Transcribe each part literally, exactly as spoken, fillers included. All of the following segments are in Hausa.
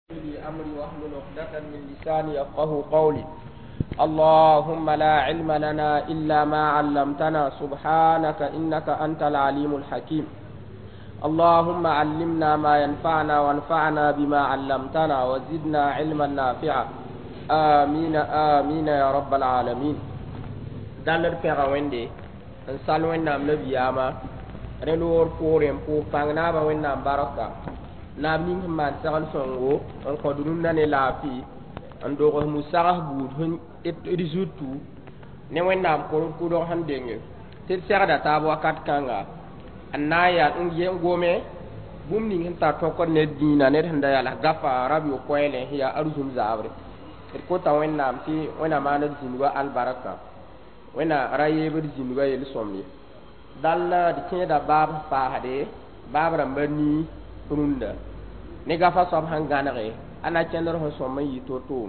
لي أمري واحلل عقدة من لساني يفقه قولي. اللهم لا علم لنا إلا ما علمتنا سبحانك إنك أنت العليم الحكيم. اللهم علمنا ما ينفعنا وانفعنا بما علمتنا وزدنا علما نافعا. آمين آمين يا رب العالمين. دالر فيغا ويندي ان سال وينام نبياما رنور فورم فور فانغنا وينام باركا نام نين ما سال سونغو ان قدرون ناني لافي ان دوغ مسارح بود هن ريزوتو ne wẽnnaam kor kʋdg sẽn denge tɩ d segda taab wakat kãnga n na n yaa n yẽ gome bũmb ning sẽn tar tõkd ned dĩinã ned sẽn da yaa la gafa rab yo-koɛɛlẽ sẽn yaa arzum zaabre d kota wẽnnaam tɩ wẽna maan d zĩndgã albarka wẽna ra yeebd zĩndgã yel-sõmde dall d kẽeda baab paasde baab rãmba nii rũndã ne gafa soab sẽn gãnege a na kẽndr sẽn sõm n yɩ to-toom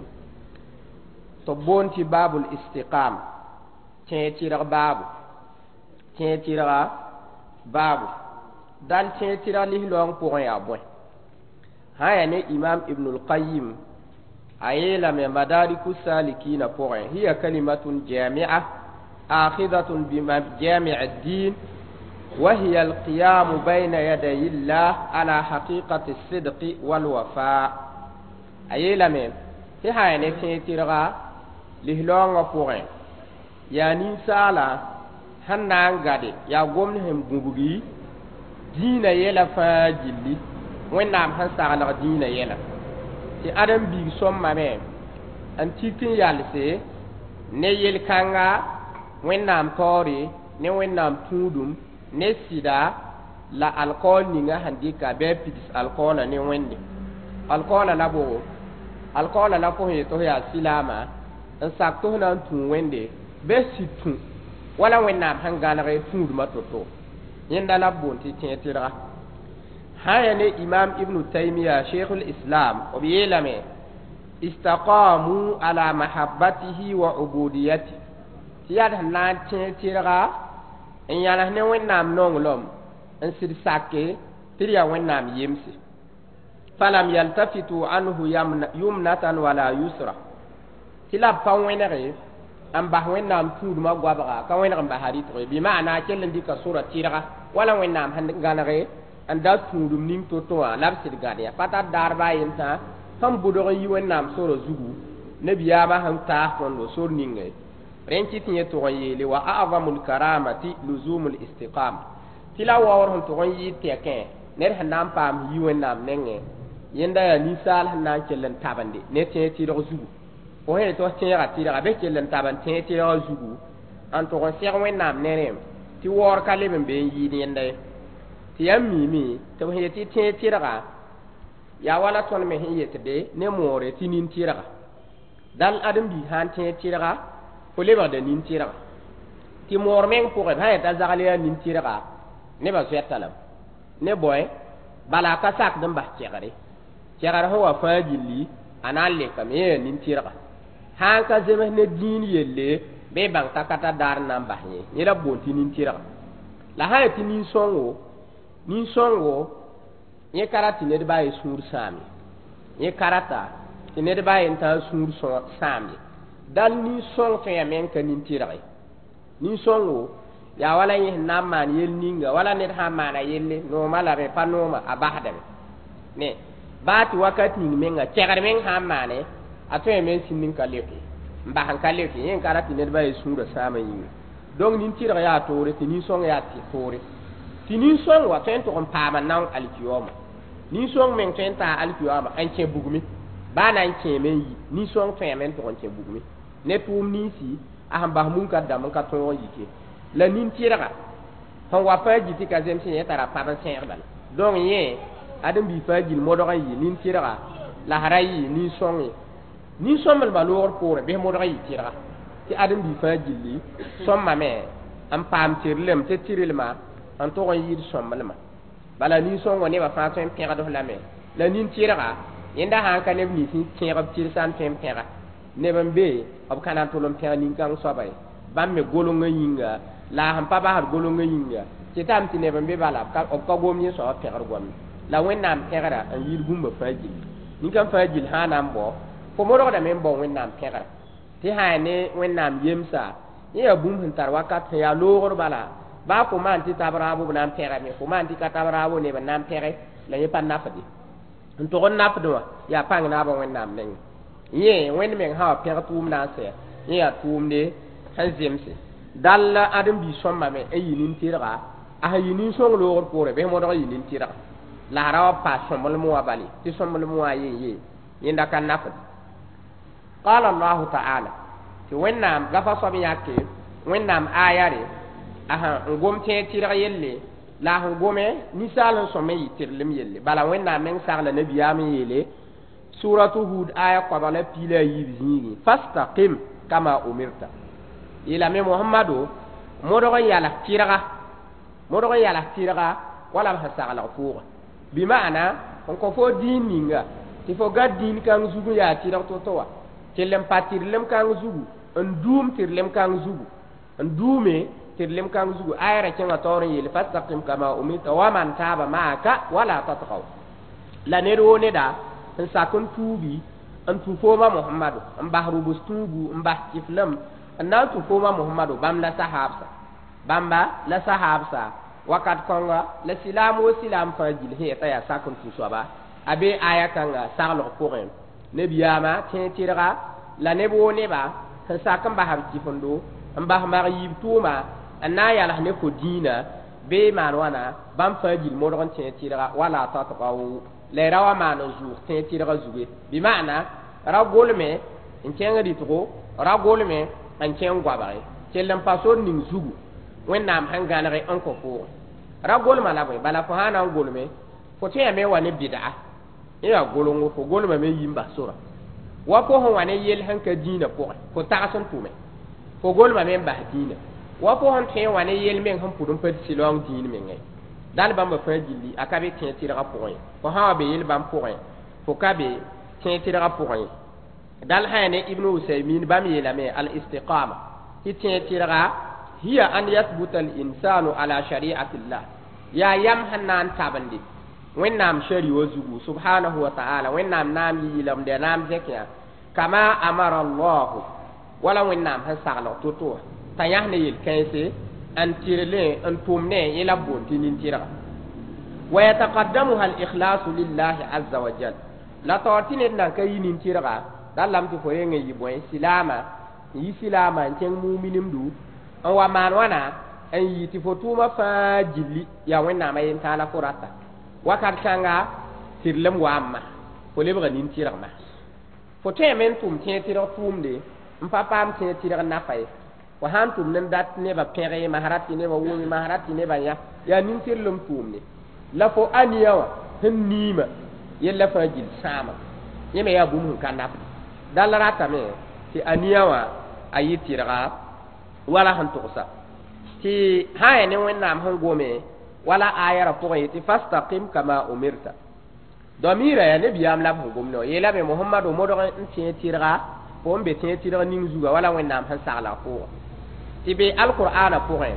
tɩ b boond tɩ baabul istiqam kẽ tɩrg baabu kẽ tɩrga baabu dal kẽ tɩrg lislaoong pʋgẽ yaa bõe sã n yaa ne imam ibnul qayim a yeelame madariku salikina pʋgẽ hiya kalimatun jamia akhidatun bimajamic الدين وهي القيام بين يدي الله على حقيقة الصدق والوفاء أيلامي في هاي نتيرة لهلون فورين يا نيسالا هنان غادي يا قوم هم بوبي دين يلا فاجلي وين نام هنسالا دين يلا في أدم بيج سوم مامي أنتيكين يالسي نيل كانغا وين نام توري ne wẽnnaam tũudum ne sɩda la alkool ninga sẽn dɩka bɩ a pids alkoolã ne wẽnde alkoolã la bogo alkoolã la fo sẽn yetɩ f yaa silaamã n sak tɩ f na n tũu wẽnde bɩ sɩd tũ wala wẽnnaam sẽn gãneg tũudmã to-to yẽnda la b boond tɩ tẽ tɩrga sã n yaa ne imam ibnu taimiya sheikh lislam b yeelame istaqamu ala mahabbatihi wa ubudiyati tɩ yaa sẽn na n tẽ tɩrga n yãls ne wẽnnaam nonglem n sɩd sake tɩ d yaa wẽnnaam yemse falam yaltafitu anhu yumnatan wala yusra tɩ la b pa wẽnege n bas wẽnnaam tũudmã goabga ka wẽneg n basa rɩtge bɩ maana a kell n dɩka sora tɩrga wala wẽnnaam sẽn gãnege n da tũudum ning to-to wã la b sɩd gãd ya pa tar daarba a yentã sẽn bʋdg n yi wẽnnaam sora zugu nebiyaamã sẽn taas tõndo sor ninge rẽnkɩ tɩ yẽ tʋg n yeele wa a'zamu lkaramati luzumu listiqama tɩ la waoor sẽn tʋg n yɩɩd tɛkẽ ned sẽn na n paam yi wẽnnaam nengẽ yẽnda yaa ninsaal sẽn na n kell n tabende ne tẽe tɩrg zugu fo sẽn yetɩ f tẽega tɩrga bɩ kell n tab n tẽe tɩrga zugu n tʋg n seg wẽnnaam ne rẽ tɩ waoor ka leb n be n yɩɩd yẽnda ye tɩ yaa miime tɩ b sẽn yetɩ tẽe tɩrga yaa wala tõnd me sẽn yetde ne moore tɩ nin-tɩrga dal ãdem-biig sã n tẽe tɩrga fo lebgda nin-tɩrga tɩ moor meng pʋgẽ sã yeta zagl yaa nin-tɩrga nebã zoɛta lame ne bõe bala ka sakd n bas kɛgre kɛgr sẽn wa fãa gilli a na n lekame yẽ yaa nin-tɩrga sã n ka zems ne dĩin yelle bɩ y bãng t'a ka ta daar n na n bas yẽ yẽ la boond tɩ nin-tɩrga la sã yetɩ nin-sõngo nin-sõngo yẽ ka ra tɩ ned baa ye sũur sãam ye yẽ ka rata tɩ ned baa ye n taa sũur sãam ye dal nin-sõng tõe ya meng ka nin-tɩrge nin-sõngo yaa wala yẽ sẽn na n maan yell ninga wala ned sã n maana yelle nooma la me pa nooma a basdame ne baa tɩ wakat ning menga kɛgr meng sã n maane a tõe me n sĩnd n ka leke n bas n ka leke yẽ n ka ra tɩ ned baa ye sũurã sãamã yĩnga donc nin-tɩrg yaa toore tɩ nin-sõng yaa toore tɩ nin-sõng wa tõe n tʋg n paam n na n alkiyooma nin-sõng meng tõe n taa alkiyooma n kẽ bugme baa na n kẽeme n yi nin-sõng tõeame n tʋg n kẽ bugme ne tʋʋm ninsi a sẽn bas mun ka dam n ka tõog n yike la nin-tɩrga sẽn wa fãa gi tɩ ka zems yẽ tara pab n sẽegda la donc yẽ ãdem-biig fãa gil modg n yɩ nin-tɩrga la sra yɩ nin-sõng ye nin-sõmblmã loogr poorẽ bɩ modg n yɩ tɩrga tɩ ãdem-biig fãa gilli sõmame n paam tɩrlem tɩ tɩrlmã n tʋg n yɩɩd sõmblmã bala nin-sõngo nebã fãa tõe n pẽgd lame la nin-tɩrga yẽnda sã n ka neb nins kẽeg b tɩr sã n tõe n pẽga neb n be b ka na n tʋl n pẽg nin-kãng soaba ye bãmb me golongã yĩnga la sẽn pa basd golongã yĩnga tɩ tame tɩ neb n be bala b ka gom yẽ soaba pẽgr goame la wẽnnaam pẽgra n yɩɩd bũmba fãa gilli ni kan fa jil hanam bo fo mo do da men bo wẽnnaam pẽgr tɩ haa ne wẽnnaam yemsa yẽ yaa bũmb sẽn tar wakat sẽn yaa loogr bala baa fo maan tɩ tab raabo b na n pẽgame fo maan tɩ ka tab raabo neb n na n pẽge la yẽ pa nafde n tog n nafd wã yaa pãng naabã wẽnnaam neng yẽ wẽnd meng sã wa pẽg tʋʋm na n sɛ yẽ yaa tʋʋmde sẽn zemse dall ãdem-bi sõmbame n yɩ nin-tɩrga a sẽn yɩ nin-sõng loogr poore bɩ modg yɩ nin-tɩrga la a ra wa pa sõmblem wã bale tɩ sõmblem wã yen ye yẽnda ka nafd qala allahu ta'ala tɩ wẽnnaam gafa soab yãke wẽnnaam aayare a sẽn n gom tẽeg tɩrg yelle la a sẽn gome ninsaal n sõm n yɩ tɩrlem yelle bala wẽnnaam meng sagla nabiyaam n yeele suratu hud aya koabg la piila a yiib zĩigi fastaqim kama umirta yeelame mohamado modg n yalg tɩrga modg n yalg tɩrga wala b sẽn saglg pʋʋga bɩ maana n kõ fo diin ninga tɩ fo ga diin kãng zugu yaa tɩrg to-to wa tɩll n pa tɩrlem kãng zugu n duum tɩrlem kãng zugu n duume tɩrlem kãng zugu ayra kẽngã taoor n yeel fastaqim kama umirta wa man taaba maaka wala tatgaw la ned woo neda n sak n tuubi n tũ foomã mohamado n bas rʋbs tũubu n bas kɩflem n na n tũ foomã mohamado bãmb la sahaabsa bãmba la sahaabsa wakat kõnga la silaam wo silaam fãa gil sẽn yeta yaa sak n tũ soaba a be aya kãnga saglg pʋgẽ nebiyaamã tẽ tɩrga la neb woo neba sẽn sak n basb kɩfendo n bas mag yiib tʋʋma n na n yals ne fo dĩinã bee maan wãna bãmb fãa gil modg n tẽ tɩrga wala tatgao la y ra wa maan n zʋʋg tẽ tɩrga zuge bɩ maana ra golme n kẽng rɩtgo ra golme n kẽng goabge kell n pa sor ning zugu wẽnnaam sẽn gãnege n kõ pʋʋgẽ ra golma la bõe bala fo sã na n golme fo tõyame wa ne bɩd'a yẽ yaa golongo fo golmame yĩm bas sora wa fo sẽn wa ne yell sẽn ka dĩinã pʋgẽ fo tags n tʋme fo golmame n bas dĩinã wa fo sẽn tõe n wa ne yell meng sẽn pʋd n pa silong dĩin mengẽ dal bãmba fãa gilli a ka be tẽ tɩrga pʋgẽ fo sã wa be yel bãmb pʋgẽ fo ka be tẽ tɩrga pʋgẽ dal sã ne ibnu usaymin bãmb yeelame al istiqama tɩ tẽ tɩrga hiya an yathbuta al insanu ala shari'ati llah yaa yam sẽn na n tabende wẽnnaam shari wa zugu subhanahu wa ta'ala wẽnnaam naam yɩɩlemde naam zẽkẽ kama amara allahu wala wẽnnaam sẽn saglg to-to t'a yãs ne yel-kãense n tɩrle n tʋm ne yẽ la boon tɩ nin-tɩrga wa yataqaddamuha al-ikhlasu lillahi azza wa jal la taoor tɩ ned nan ka yɩ nin-tɩrga da lam tɩ fo reng n yɩ bõe silaama n yɩ silaama n kẽng muminemdu n wa maan wãna n yɩ tɩ fo tʋʋmã fãa gilli yaa wẽnnaamã yen-tãalã fo rata wakat kãnga tɩrlem waamma fo lebga nin-tɩrgma fo tõeme n tʋm tẽ tɩrg tʋʋmde n pa paam tẽ tɩrg nafa ye wa sãn tʋm n dat nebã pẽge masra tɩ nebã wʋme masra tɩ nebã yã yaa nin-tɩrlem tʋʋmde la fo aniya wã sẽn niimã yella fãa gill sãama yẽ me yaa bũmb sẽn ka nafde dal ratame tɩ aniya wã a yɩ tɩrga wala sẽn tʋgsa tɩ sã ya ne wẽnnaam sẽn gome wala ayara pʋgẽ yetɩ fastaqim kama umirta damira ya nebiyaam la b sẽn gomne wã yeelame mohamado modg n tẽ tɩrga fo n be tẽ tɩrg ning zuga wala wẽnnaam sẽn saglg pʋʋga tɩ be alqur'ana pʋgẽ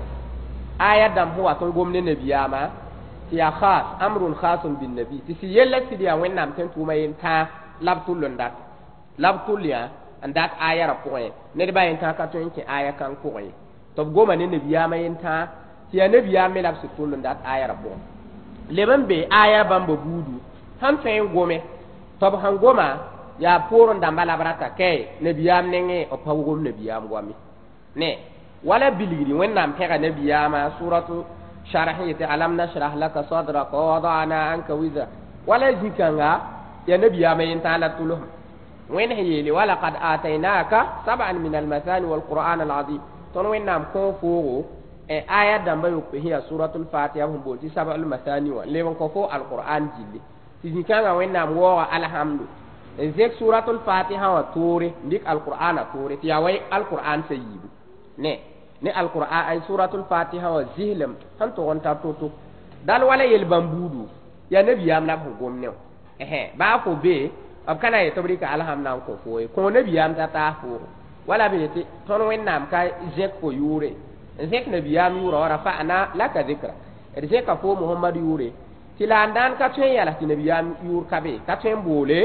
aya dãmb sẽn wat n gom ne nebiyaamã tɩ yaa khas amrun khasun binnabi tɩ sɩ yella sɩd yaa wẽnnaam tẽn tʋʋma yen-tãag la b tʋll n dat la b tʋll yã n dat aya rã pʋgẽ ned baa yen-tãag ka tõe n kẽ aya kãng pʋgẽ ye tɩ b goma ne nebiyaamã yen-tãag tɩ yaa nebiyaam me la b sɩd tʋll n dat aya rã pʋgẽ leb n be aya bãmba buudu sãn tõe n gome tɩ b sẽn goma yaa poorẽ dãmba la b rata kɛ nebiyaam nengẽ b pa wʋgm nebiyaam goame ne wala bilgri wẽnnaam pẽga nebiyaamã suratu sharh yetɩ alam nashrah laka sadraka wa wada'na anka wizra wala zĩ-kãnga yaa nebiyaamã yen-tãag la tʋlsem wẽnd sẽn yeele walaqad ataynaka sab'an min almathani walqur'an alazim tõnd wẽnnaam kõ foogo aya dãmba yope sẽn yaa suratul fatiha sẽn bool tɩ sab'al mathani wã leb n kõ fo alqur'an gilli tɩ zĩ-kãngã wẽnnaam waooga alhamdu n zẽk suratul fatiha wã toore n dɩk alqur'ana toore tɩ yaa wa alqur'an sa yiibu ne ne alqur'an ay suratul fatiha wa zihlem han to on ta to to dal wala yel bambudu ya nabiyam la ko gomne eh ba fo be ab kana ye tobrika alhamna ko fo ko nabiyam ta ta fo wala be te ton wennam ka jek ko yure zek nabiyam yura wara fa ana laka dhikra zeka fo muhammad yure tilandan ka tun yala ti nabiyam yur kabe ka tun bole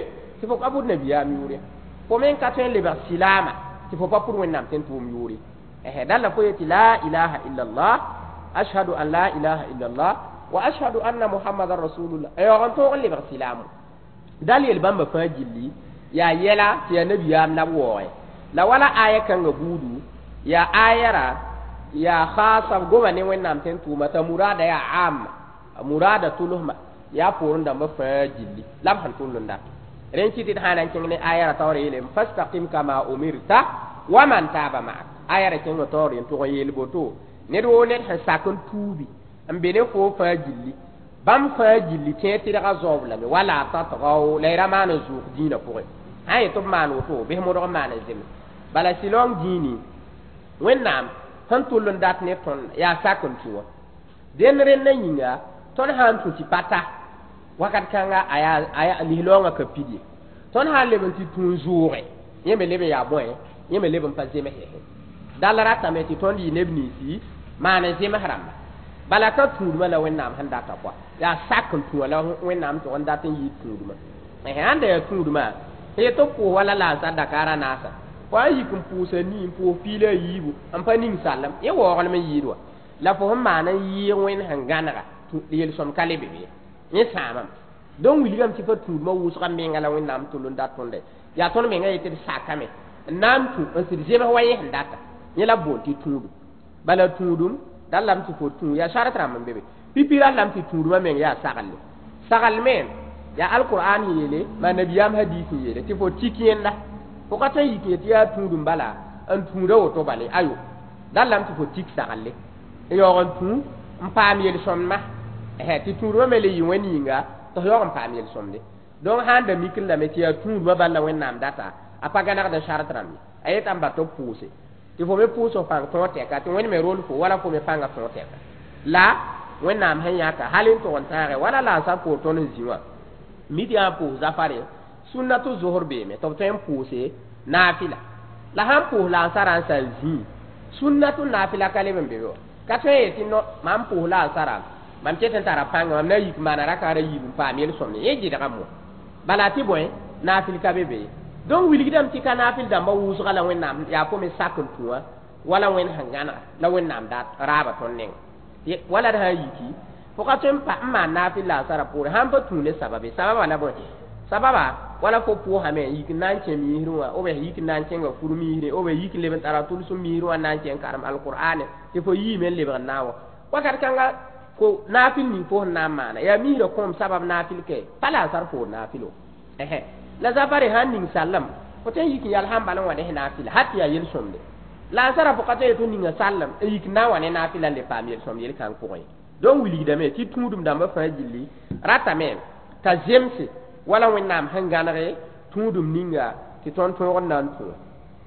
tɩ fo ka bʋd nabiyaam yʋʋre fo me n ka tõe n lebg silama tɩ fo pa pʋd wẽnnaam tɩ n tʋʋm yʋʋre dala fo yetɩ la ilaha illallah ashhadu an la ilaha illallah wa ashhadu anna muhammadan rasulullah yaoog n tõog n lebg silamo dal yel bãmba fãa gilli yaa yɛla tɩ yaa nabiyaam la b waoogẽ la wala aya kãngã buudu yaa ayara yaa khasa goma ne wẽnnaam tɩ n tʋʋma t'a murada yaa amma murada tʋlsma yaa poorẽ dãmbã fãa gilli la b sẽn tʋll n dat rẽn kɩ tɩ d sãn na n kẽng ne ayara taoor yeelem fastaqim kama umirta wa man taaba ma'ak ayara kẽngã taoor n tʋg n yeel boto ned woo ned sẽn sak n tuubi n be ne foo fãa gilli bãmb fãa gilli tẽ tɩdga zaoob lame wala tatgao la y ra maan n zʋʋg dĩinã pʋgẽ sã n yetɩ b maan woto bɩ modg n maan n zems bala silong dĩini wẽnnaam sẽn tʋll n dat ne tõnd yaa sak n tʋ wã dẽnd rẽndã yĩnga tõnd sã n tũ tɩ pa ta wakat kãnga a yaa lislaoongã ka pid ye tõnd sã n leb n tɩ tũ n zʋʋge yẽ me leb n yaa bõe yẽ me leb n pa zems dal ratame tɩ tõnd yɩ neb ninsi maan n zems rãmba bala ka tũudmã la wẽnnaam sẽn data pʋa yaa sak n tũ wã la wẽnnaam tʋg n dat n yɩɩd tũudmã sãn da yaa tũudmã yetɩ b pʋʋs wala la n sa dakaara naasa fo a yik n pʋʋsa nii n pʋʋs piila a yiibu n pa ning sallem yẽ waooglem n yɩɩd wa la fo sẽn maan n yɩɩg wẽnd sẽn gãnega yel-sõm ka le be be yẽ sãamam donc wilgame tɩ fa tũudmã wʋsga menga la wẽnnaam tʋll n dat tõnde yaa tõnd menga yetɩ d sakame n na n tũ n sɩd zems wa yẽ sẽn data yẽ la boon tɩ tũudum bala tũudum dal lame tɩ fo tũ yaa sarat rãmb n be be pipira lame tɩ tũudmã meng yaa sagle sagl me yaa alqur'an yeele maa nabiyaam hadis n yeele tɩ fo tik yẽnda fo ka tõe n yik yetɩ yaa tũudum bala n tũuda woto bale ayo dal lame tɩ fo tik sagle n yaoog n tũ n paam yel-sõmdmã tɩ tũudmã me le yɩ wẽnd yĩnga tɩ f yaoog n paam yel-sõmde donc sãn da mikr lame tɩ yaa tũudmã bala wẽnnaam data a pa gãnegda sarat rãmbe a yeta n bat b pʋʋse tɩ fo me pʋʋs f pãng tõog tɛka tɩ wẽnd me rol fo wala fo me pãnga tõog tɛka la wẽnnaam sẽn yãka hal n tʋg n tãage wala la n sã poor tõnd n zĩ wã mi tɩ yaa n pʋʋs zafare sũnna tɩ zohr beeme tɩ b tõe n pʋʋse naafɩla la sãn pʋʋs la n sara n sã n zĩ sũnna tɩ naafɩla ka leb n be be wa ka tõe n yetɩ mam pʋʋs la n sara mam ket n tara pãnga mam na yik maana rakaara yiib n paam yel-sõmde yẽ gɩdga mo bala tɩ bõe naafɩl ka be be donc wilgdame tɩ ka naafɩl dãmbã wʋsga la wẽnnaam yaa fo me sak n tũ wã wala wẽnd sẽn gãnega la wẽnnaam da raaba tõnd neng wala d sã n yiki fo ka tõe n pa n maan naafɩl la n sara poore sãn pa tũune sababe sababa la bõe sababa wala fo pʋʋsame yik n na n kẽ miisrẽ wã o be yik n na n kẽnga fur miisrẽ o be yik n leb n tara tʋlsem miisrẽ wã na n kẽ n karem alqur'ane tɩ fo yiime n lebg n na n wã wakat kãnga fo naafɩl ning fo sẽn na n maana yaa miisrã kõom sabab naafɩl kɛ pa la n sar poor naafɩlo la zabare sãn ning sallam fo tõe n yik n yal sãn bal n wa ne naafɩla hat tɩ yaa yel-sõmde la n sara fo ka tõe yetɩ ninga sallam n yik na n wa ne naafɩla n le paam yel-sõmd yel-kãng pʋgẽ donc wilgdame tɩ tũudum dãmbã fãa gilli ratame t'a zemse wala wẽnnaam sẽn gãnege tũudum ninga tɩ tõnd tõog n na n tũ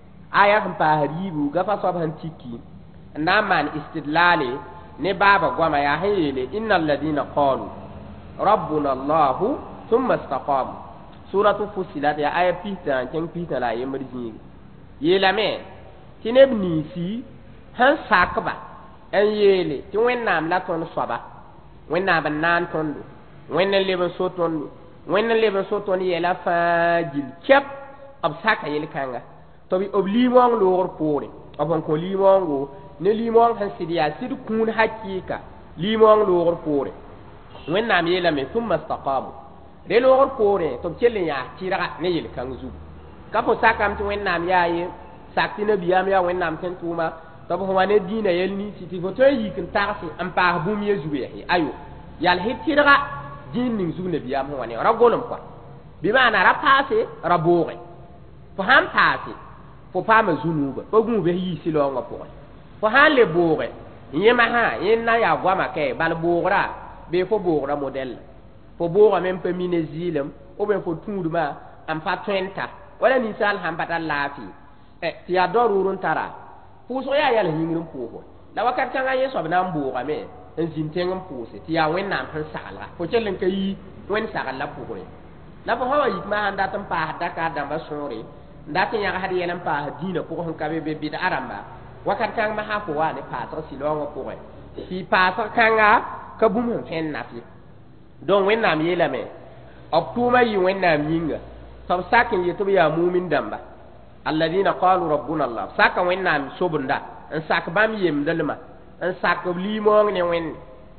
aya sẽn paasd yiibu gafa soab sẽn tiki n na n maan istidlaale ne baaba goama yaa sẽn yeele inna alladina qalu rabbuna allahu thumma istaqamu suratu fusilat ya aya pita keng pita la yemr zĩige yeelame tɩ neb ninsi sẽn sakba n yeele tɩ wẽnnaam la tõnd soaba wẽnnaam n naan tõndo wẽnd n leb n so tõndo wẽnd n leb n so tõnd yɛla fãa gil kɛp b saka yel-kãnga tɩ b liimõong loogr poore b n kõ liimõongo ne liimõong sẽn sɩd yaa sɩd kũun hakɩɩka liimõong loogr poore wẽnnaam yeelame thumma istaqamu de loogr poore tɩ b kell n yaa tɩrga ne yel-kãng zugu ka fo sakame tɩ wẽnnaam yaa ye sak tɩ nabiyaam yaa wẽnnaam tẽn tʋʋma tɩ b wa ne dĩinã yɛl ninsi tɩ fo tõe n yik n tagse n paas bũmb ye zugu yaa ayo yal sɩd tɩrga dĩin ning zug nabiyaam sẽn wa ne ra golem koa bɩ maana ra paase ra booge fo sãn paase fo paama zu-nuuga fo gũube yɩɩ sɩlaoongã pʋgẽ fo sãn le booge yẽma sã yẽnd na n yaa goama kɛ bal boogra bee fo boogra modɛlla fo boogame n pa mi ne zɩɩlem o be fo tũudmã n pa tõenta wala ninsaal sãn pa tar laafɩ tɩ yaa daruur n tara pʋʋsg yaa yɛl yĩngr n pʋʋsgo la wakat kãngã yẽ soab na n boogame n zĩn tẽng n pʋʋse tɩ yaa wẽnnaam sẽn saglga fo kell n ka yi wẽnd sagl la pʋgẽ la fo sã wa yik maa sãn dat n paas dakaar dãmbã sõore n dat n yãgsd yɛl n paas dĩinã pʋg sẽn ka be be bɩd-a rãmba wakat kãng masã fo wa ne paasg sɩlaoongã pʋgẽ tɩ paasg kãnga ka bũmb sẽn fẽn nafɩ donc wẽnnaam yeelame b tʋʋmã yɩ wẽnnaam yĩnga طب ساكن يتوب يا مؤمن دمبا الذين قالوا ربنا الله ساكن وين نام سوبندا ان ساك بام يم دلما ان ساك ليمون ني وين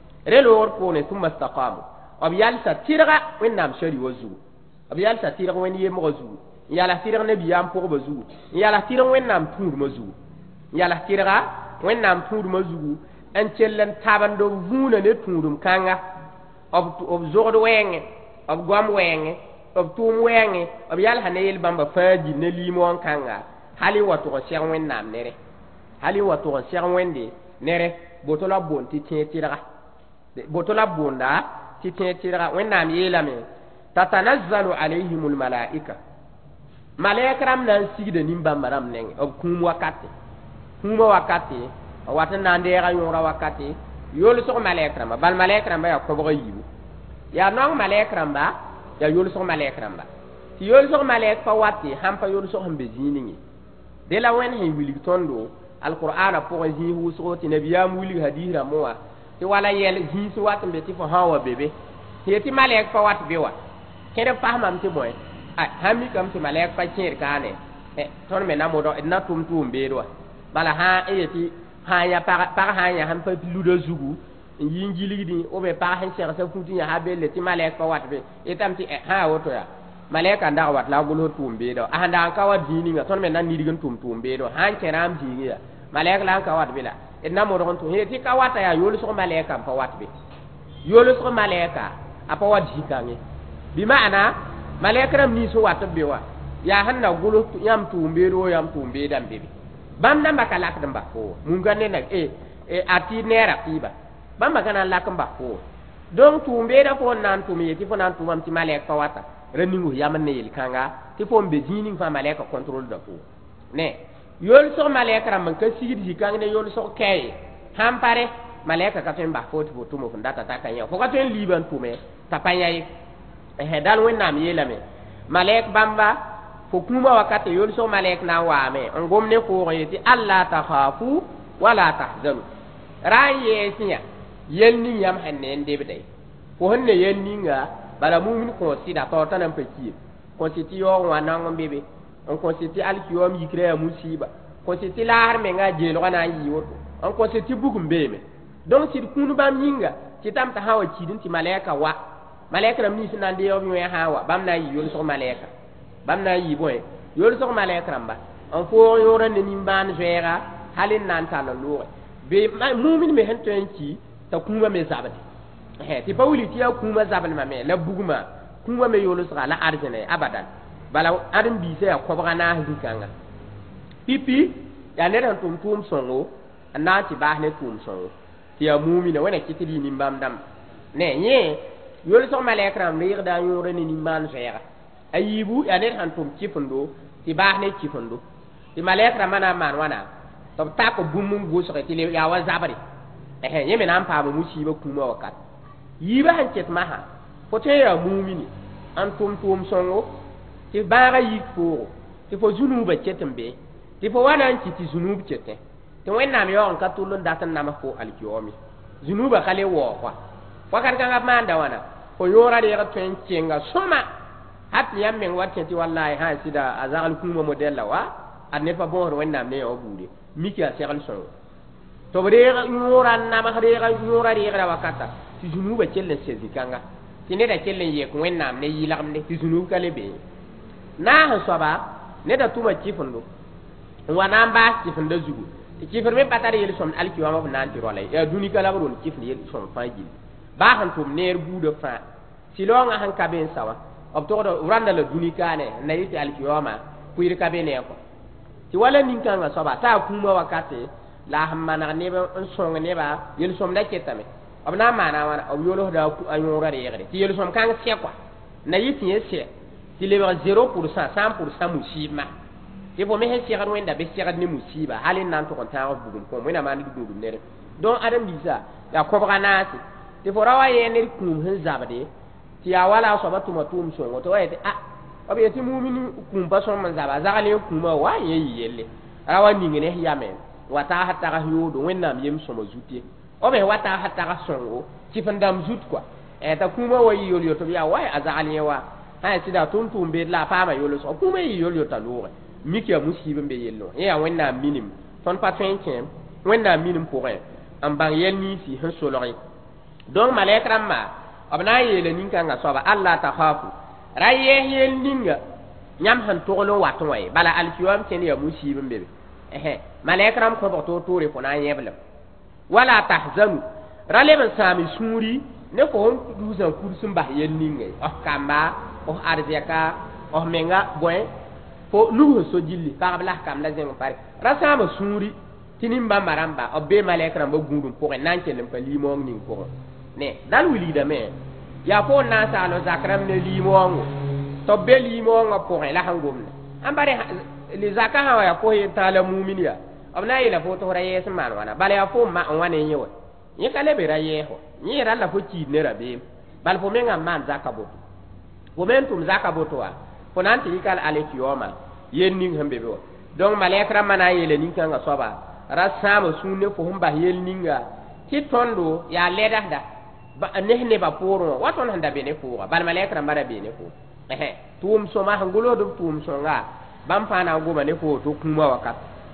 ريلور كوني ثم استقاموا اب يالسا تيرغا وين نام شري وزو اب يالسا تيرغا وين يم وزو يالا تيرغا نبي يام بوغ بزو يالا تيرغا وين نام تور مزو يالا تيرغا وين نام تور مزو ان تشلن تابندو فونا ني توردum kanga ob ob zogd wenge ob gwam wenge ob tum wenge ob yal hanel bamba faji ne limon kanga hali wato ko ser wen nam nere hali wato ko ser wende nere botola bon ti tin tira botola bonda ti tin tira wen nam yela me tatanazzalu alaihimul malaika malaikram nan sigde nim bambaram nenge ob kum wakati kum wakati watan nan de ga yora wakati yolu so malaikram bal malaikram ba ya ko bo yibu ya nong malaikram ba ya yolu so malaikram ba ti yolu so malaik fa wati ham pa yolu so hambe jiningi de la wen he wili tondo alqur'ana po ji hu so ti nabiyam wili hadira mowa ti wala yel ji so watambe ti fo hawa bebe ti ti malaik fa wat bewa kede fahmam ti boy ay hami kam ti malaik fa cher kane e ton me namodo na tum tum be do bala ha e ti ha ya para para ha ya ham pa ludo zugu yingi ligidi o be pa hen cher sa futi ya habele ti malaik fa wat be etam ti ha woto ya malaika nda wat la gulo tum be do anda ka wat dini nga ton me nan ni digan tum tum be do han keram ji ya malaika lan ka wat bila e namodo on to he ti ka wata ya yolu so malaika fa wat be yolu so malaika apa wat jikange bi ma'ana malaika ram ni so wat be wa ya hanna gulo yam tum be do yam tum be dam be bam na makalak damba ko mun ganne nak e e ati nera tiba bam magana lakamba ko donc tumbe da ko nan tumi ti fo nan tumam ti malek fa wata reningu yamanne yel kanga ti fo mbe jini fa malek control da ko ne yol so malek ram man ka sigid ji kanga ne yol so kay ham pare malek ka fen ba fo ti fo tumo fo data ta kanya fo ka fen liban tume ta panya yi e dal wen nam yelame malek bamba fo kuma wakati yol so malek na wa me ngom ne ko yiti alla takhafu wala tahzanu raye sinya yenni yam hanne ndebe dai ko hanne yenni nga bala mu'min ko sida to tanan peki ko siti yo wa nan bebe on ko siti alkiyom yikre musiba ko siti lahar me nga jelo kana yi woto on ko siti bugum bebe donc si kunu bam yinga ci tam ta hawa ci din ti malaika wa malaika ram ni sinan de yo mi hawa bam na yi yol so malaika bam na yi boy yol so malaika ramba on fo yora ne nimban zera halin nan tala lo be mu'min me han tanki ta kuma me zabati he ti bawli ti ya kuma zabal ma me la buguma kuma me yolo sala la arjene abadan bala adam bi se ko bana hikanga pipi ya ne dan tum tum songo anati ba ne tum songo ti ya mu'min wona kitidi ni mbam dam ne nye yolo so malekram rir da yore ni man zera ayibu ya ne han tum kifundo ti ba ne kifundo ti malekram mana man wana to ta ko bumum go so ti le ya wa zabari eh yeme nan pa mu musiba kuma wakat yiba han cet maha fote ya mu'mini an tum tum songo ti baga yiko ti fo zunuba cetembe ti fo wana anti ti zunub cete ti wenna mi yon katulun datan nama fo alkiyomi zunuba kale wo kwa wakar kanga manda wana fo yora de ratwen cenga soma hatta yamme watte ti wallahi ha sida azagal kuma modella wa adne fa bon wenna me o bude miki a segal songo to bere yora na ma hade ga yora de ga wakata ti zunuba celle sezi kanga ti ne da celle ye ko wenna ne yilam ne ti zunub kale be na ha soba ne da tuma cifundo wana ba cifundo zugu ti cifur me patare yel som alki wa ma nan ti rolay ya duni kala ron cifni yel som faji ba han tum ner budo fa ti lo nga han kaben sawa ob to do randa la duni kane na yiti alki wa ma kuir kabene ko ti wala nin kanga soba ta kuma wakati la hamana ne ba songa ne ba yel som da ketame ob na mana wana ob yolo da ku ayora de yere ti yel som kanga se kwa na yiti yese ti le zero pour cent cent pour cent musiba ti bo me he se garu wenda be se garu ni musiba halin nan to kon ta bugum ko mo na man du dum ne don adam bisa ya ko bana ti ti fo rawa ye ne kum hin zabade ti ya wala so ba tuma tum so ngoto wa ti a ob yeti mu'mini kum ba so man zaba zagale kum wa ye yelle rawa ni ngene ya men wata hatta ga yodo wennam yem so mo zutie obe wata hatta ga songo ti fandam zut kwa e ta kuma wa yol yo to ya wa azali wa ha sida tum tum be la pa ma yolo so kuma yi yolo ta lore miki ya musibin be yello ya wenna minim ton pa twenty wenna minim pour en bang yel ni si han solori donc malaikram ma abna yele ninka nga soba Allah ta khafu raye yel ninga nyam han togolo wato way bala alkiyam ken ya musibin be eh malaikram ko to to re fona yeblam wala tahzanu rale ban sami suri ne ko on duzan kursun ba yel ninga oh kamba oh arziaka oh menga boy fo nuhu so jilli ka bla kam la zeng pare rasama suri tinimba maramba obbe malaikram ba gundum pour nan ken pa limong ning pour ne dal wili da me ya fo na sa no zakram ne limong to be limong pour la hangum ambare li zakaha ya ko tala mu'miniya abna ila fo to raye man wana bale ya fo ma wane yewa ni kale be raye ho ni ra la fo ci ne rabe bal fo menga man zakaboto momentum zakaboto wa fo nan ti kal alekiyoma yen ning hambe be donc malaikra mana yele ning kanga soba rasama sunne fo humba yel ninga ti tondo ya leda da ba nehne ba poro waton handa be ne fo bal malaikra mara be ne fo eh tum so ma hangulo dum tum so nga bam pana goma ne fo to kuma wakat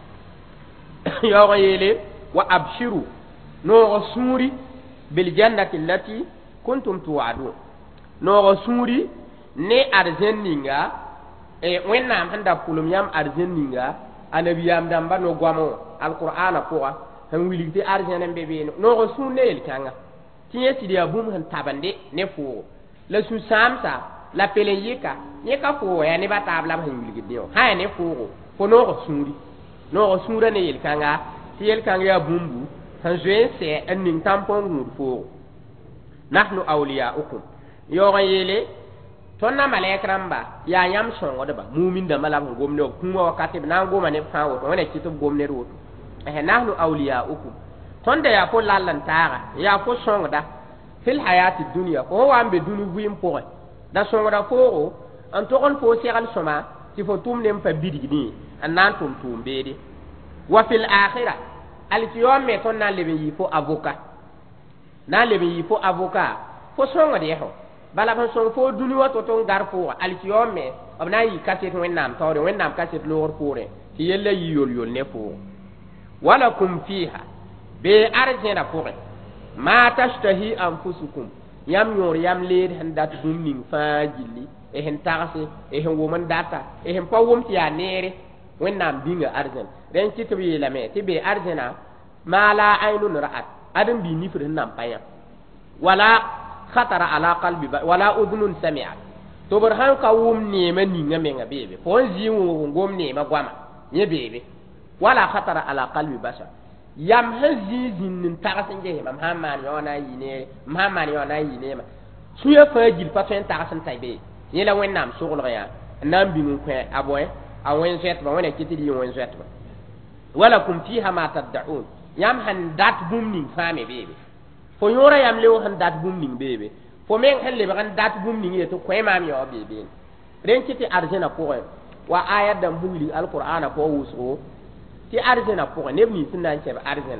yo yele wa abshiru no suri bil jannati allati kuntum tu'adun no suri ne arzenninga e wenna handa pulum yam arzenninga anabiyam damba no gwamo alqur'ana poa han wiliti arzenen bebe no sunne el kanga tiye sidi abum han tabande ne fo la su samsa la pelen yeka yeka fo ya ne batabla han wiligi dio ha ne fo fo no suri no sura ne el kanga ti el kanga ya bumbu han jwen se en ning tampon ngur fo nahnu awliyaukum yo yele tonna malaikramba ya yam songo de ba mumin da malam gomne kuma wakati na goma ne fa woto wona kitub gomne roto eh nahnu awliyaukum tonda ya ko lallan tara ya ko songo da fil hayati dunya ko wa ambe dunu buim po da songo da fo an to on fo segal soma ti fo tum nem pa bidigni annan tum tum bede wa fil akhirah al kiyome tonna lebe yi fo avocat na lebe yi fo avocat fo songo de ho bala ban son fo duni wato ton garfo alkiyome abna yi kaset wennam tawre wennam kaset lor pore ti yella yi yol yol ne fo wala kum fiha be arjena pore ma tashtahi anfusukum yam yor yam led handat dumning fajili e hen tarse e hen woman data e hen pawum ti anere wennam binga arjen ren kitbi la me ti be arjena mala aynun ra'at adam bi ni fudin nam paya wala khatara ala qalbi wala udhunun sami'at to burhan ka wum ne ma ninga menga bebe ko ziwu ngom ne ma gwama ye bebe wala khatara ala qalbi bashar yam hazi zinin tarasin je mam hamman yona yine mamman yona yine ma suya fajil pasen tarasin taybe yela wennam sugul ya nam binu ko aboy a wen jet ba wona kitidi wen jet ba wala kum fiha ma tad'un yam han dat bum ning fame bebe fo yora yam lew han dat bum ning bebe fo men helle ba han dat bum ning to ko mam yo bebe ren kiti arjena ko wa ayat dam hulli alqur'ana ko wuso ti arjena ko ne ni sunna ce ba arjena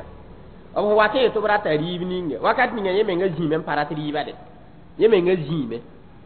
o wate to brata ribni nge wakati nge yeme nga jime parati riba de yeme nga jime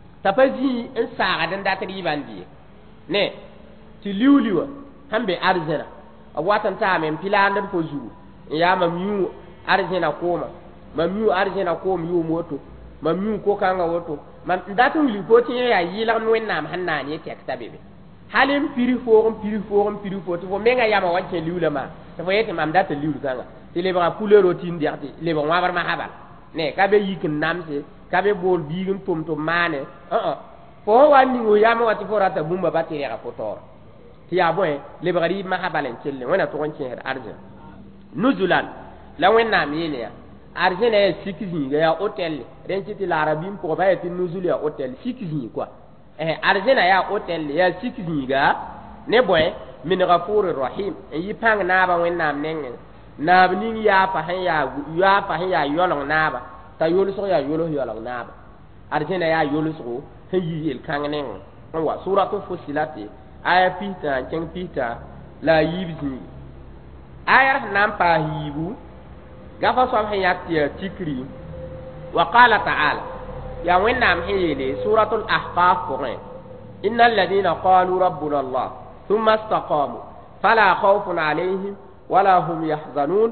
tapaji en saga dan dat ribandi ne ti liuliwa hambe arjena o watan ta men pilandan fo zuru ya mam yu arjena ko ma mamyu arjena ko mu moto mamyu ko kanga woto man ndatu li ko tin ya yila no nam hanna ni tek tabebe halim piri forum piri forum piri foto fo menga yama wanke liula ma to fo yete mam data liulu kanga ti le ba couleur o tin diati le ba wabar ma habal ne kabe yikin namse kabe bol bigum tum to mane uh uh fo wani ngo yama wati forata bumba batiri ga fotor ti ya boy le ba ri ma habalen telle wona to wanke arjena nuzulan la wenna mi ne ya arjena ya sikizi ya hotel ren kiti l'arabim pour ba yati nuzul ya hotel sikizi quoi eh arjena ya hotel ya sikizi ga ne boy min ghafurur rahim yi pang na ba wenna nenge na ni ya fa han ya ya fa han ya yolong na ba ta yolu so ya yolo yolong na ba arjena ya yolu so han yi el kang nenge wa suratu fusilati aya pita ken pita la yibzi aya nan pa hibu gafa so han yakti tikri wa qala ta'ala يا وين نام هي سورة الأحقاف قرين إن الذين قالوا ربنا الله ثم استقاموا فلا خوف عليهم ولا هم يحزنون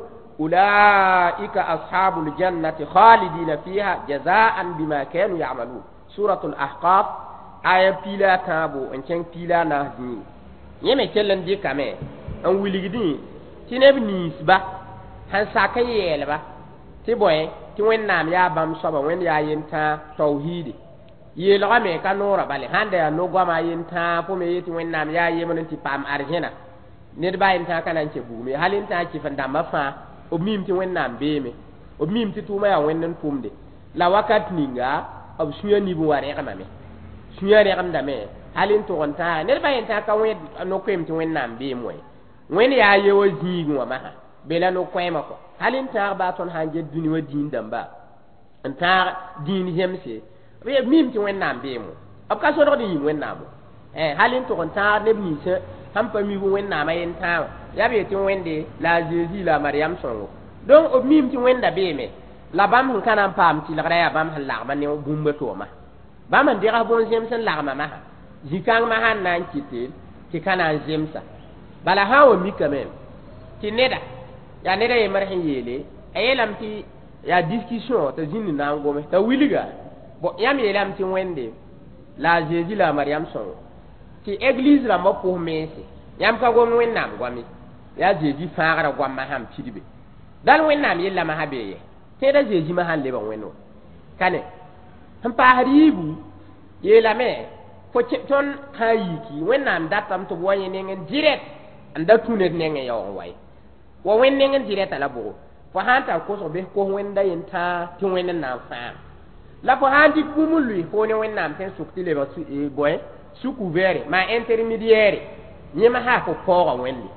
أولئك أصحاب الجنة خالدين فيها جزاء بما كانوا يعملون سورة الأحقاف آية بيلا تابو إن كان بيلا نهدين يمي كلن دي كامي أن ولغدين تنب نيسبا هن ساكي يلبا تبوي توين نام يا بام صبا وين يا ينتا توحيدي يلغا مي كانورا بالي هاندا نوغوا ما ينتا فومي يتي وين نام يا يمن تي بام أرجنا نيربا ينتا كان انتي بومي هالين تا تي فندا مفا o mim ti wennam beeme o mim ti tuma ya wennen pumde la wakat ninga ob suya ni bu ware kama me suya re kam dame halin to onta ne ba yenta ka wen no kwem ti wennam beemo wen ya ye wo zigu ma ha bela no kwema ko halin ta ba ton hanje duni wa din damba anta din hemse be mim ti wennam beemo ab ka so do ni wennam eh halin to onta ne bi se ham pa mi bu wennam ayenta ya be tin wende la Jésus la Mariam songo donc o mim tin wenda be me la bam hun kana pam ti la ya bam hal la man ne bumba to ma bam an dira bon jem sen la ma ma jikang ma han nan kitel ti kana jemsa bala ha o mi kamem ti neda ya neda e marhin yele ayelam ti ya discussion ta jinni na ngome ta wiliga bo yam yelam ti wende la Jésus la Mariam songo ti église la mo pour mesi yam ka gom wennam gwami ya jeji faara gwamma ham tidibe dal wennam yella ma habe te da jeji ma han leba wenno kane han pa haribu yela me fo ton hayiki wennam datam to woyen ngen direct anda tunet ngen yo way wo wen ngen direct ala bo fo hanta ko so be ko wenda yenta ti wennen na fa la fo handi kumului fo ne wennam ten sukti leba su e boy su couvert ma intermédiaire nyema ha ko ko wendi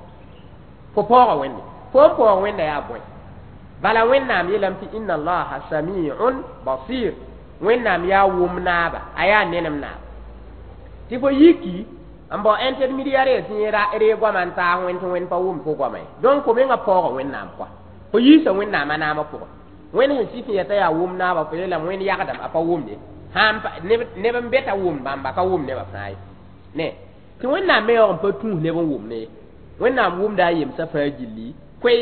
fo poga wende fo poga wende ya boy bala wennam yelam ti inna allaha sami'un basir wennam ya wumnaba aya nenem na ti fo yiki ambo intermediaire tinira ere gwa man ta wen to wen pa wum fo gwa mai donc ko menga poga wennam kwa fo yisa wennam ana ma poga wen he sifi ya ta ya wumnaba fo yelam wen ya kadam apa wumde ham ne ne beta wum bamba ka wum ne ba sai ne ti wennam me on peut tout ne bon wum ne wennam wum da yim sa fa jilli kwes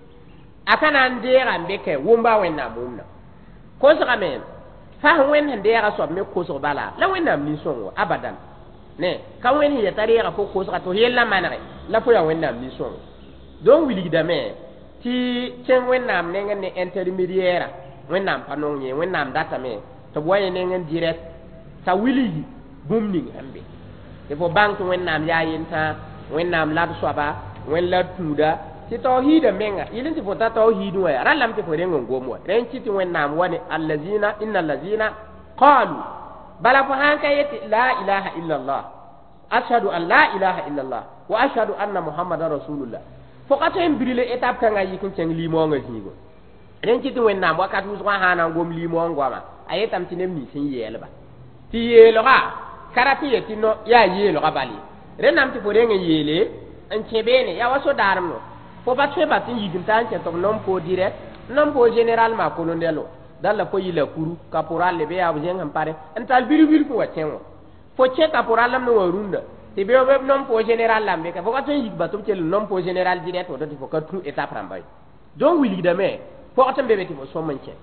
akana ndera mbeke wumba wennam wumna ko so kamen fa wen ndera so me ko so bala la wennam ni songo abadan ne ka wen ya tariya ko ko so to yella manare la fo ya wennam ni songo don wili dame ti chen wennam ne ngene intermédiaire wennam panon ye wennam data me to boye ne ngene direct ta wili bumni ambe e fo bank wennam ya yinta wennam lab swaba wen la tuda ti tawhid menga yilin ti fota tawhid wa ralam ti fo rengo gomo ren ti wennam wani allazina innal lazina qalu bala fa hanka yati la ilaha illa allah ashhadu an la ilaha illa allah wa ashhadu anna muhammadar rasulullah fo ka tan brile étape kan ayi kun ceng limo nga higo ren ti wennam wakat musu hana ngom limo ngoma ayetam ti nem ni sin yelba ti yelo ga karati yeti no ya yelo ga bali renam ti fo renga yele en chebene ya waso darmo fo ba cheba tin yigin tan che to non po direct non po général ma colonelo dalla fo yila kuru caporal le be ya bujen ham pare en tal biru biru ko watenwo fo che caporal lam no warunda ti be be non po général lambe ka fo ka tin yigba to che non po général direct o do fo ka tu étape rambay donc wili de me fo ka tan bebe ti fo so manche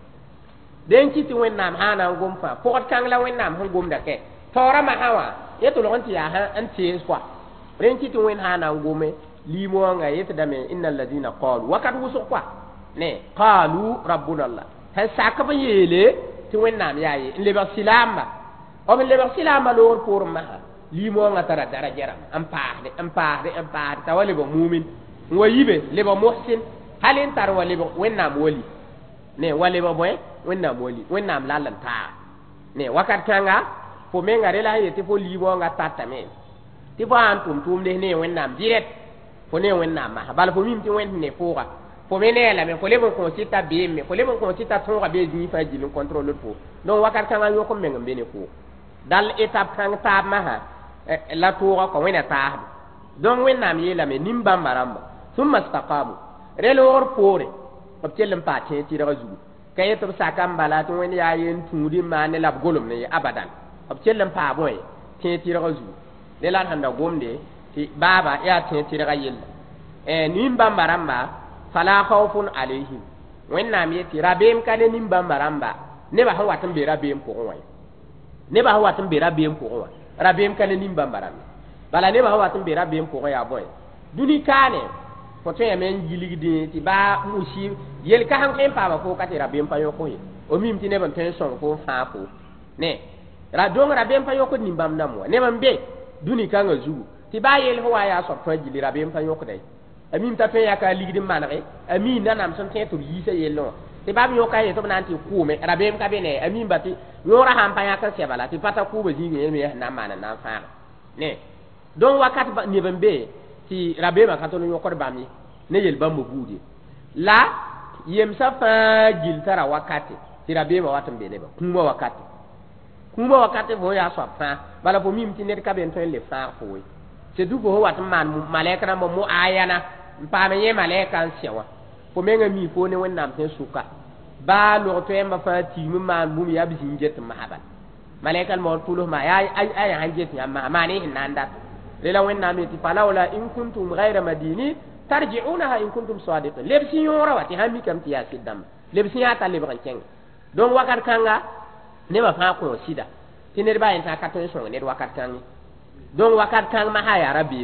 den ci ti wennam hana ngom fa fo ka kangla wennam han gom da ke tora ma hawa yeto lo anti ya ha anti kwa ren ci ti wen hana ngome limo nga yeta dame innal ladina qalu wakat wusu kwa ne qalu rabbuna allah ha saka ba yele ti wen nam yayi le ba silama o le ba silama lo pour ma limo nga tara darajara am paade am paade am paade tawali ba mu'min ngoyibe le ba muhsin halin tar wali ba wen nam wali ne wali ba boy wen nam wali wen nam lalan ta ne wakat kanga fo menga rela yete fo limo nga tata men ti fo an tum tum de ne wennam direct fo ne wennam ma bal fo mim ti wen ne fora fo me ne la me fo le bon ko sita be me fo le bon ko sita ton ga be ni fa jinu contrôle fo donc wakat kan yo ko menga be ne fo dal étape kan ta ma ha la tora ko wena ta donc wennam yela me nimbam baramba summa istaqamu relo or pore ob telem pa te ti daga zu kay to sakam bala to wen ya yen tudi ma ne lab golum ne abadan ob cellem pa boy tin tira zu le lan handa gomde ti baba ya tin tira yel e nim bambaramba fala khawfun alaihim wen nam yeti rabem kane nim bambaramba ne ba hawa tan be rabem ko wai ne ba hawa tan be rabem ko wai rabem kane nim bambaramba bala ne ba hawa tan be rabem ko ya boy duni kane ko to yamen jiligdi ti ba mushi yel ka han ken pa ba ko ka ti rabem pa yo ko yi o mim ti ne ban ten son ko fa ko ne ra dong rabem pa yo ko nim bam namo ne man be duni kanga zu ti ba yel ho wa ya so fa jili rabem pa yo ko dai amin ta fe ya ka ligdi manare amin nanam son ten to yi se yelo ti ba mi yo ka ye to nan ti ku me rabem ka be ne amin bati yora han pa ya ka se bala ti pata ku ba zingi me na mana na fa ne don wakat ba ni ban be ti rabema ka to no ko ba mi ne yel ba mo budi la yem sa fa gil tara wakati ti rabema watam be ne ba kuma wakati kuma wakati bo ya so fa bala bo mim ti ne ka ben to le fa ko we se du bo watam man malaika na mo mu ayana pa me ye malaika sewa po me ngami po ne wonnam ten suka ba lo to em fa ti mu man mu ya bi jinjet mahaba malaika mo tulo ma ya ay ay hanjet ya ma mani hinanda lela wonnam ti falawla in kuntum ghayra madini tarji'unaha in kuntum sadiqin lebsi yora wati hammi kam ti yasidam lebsi ya talib kan ceng don wakar kanga ne ba fa ko sida tinir ba en ta katon so ne wakar kanga don wakar kanga ma ha ya rabbi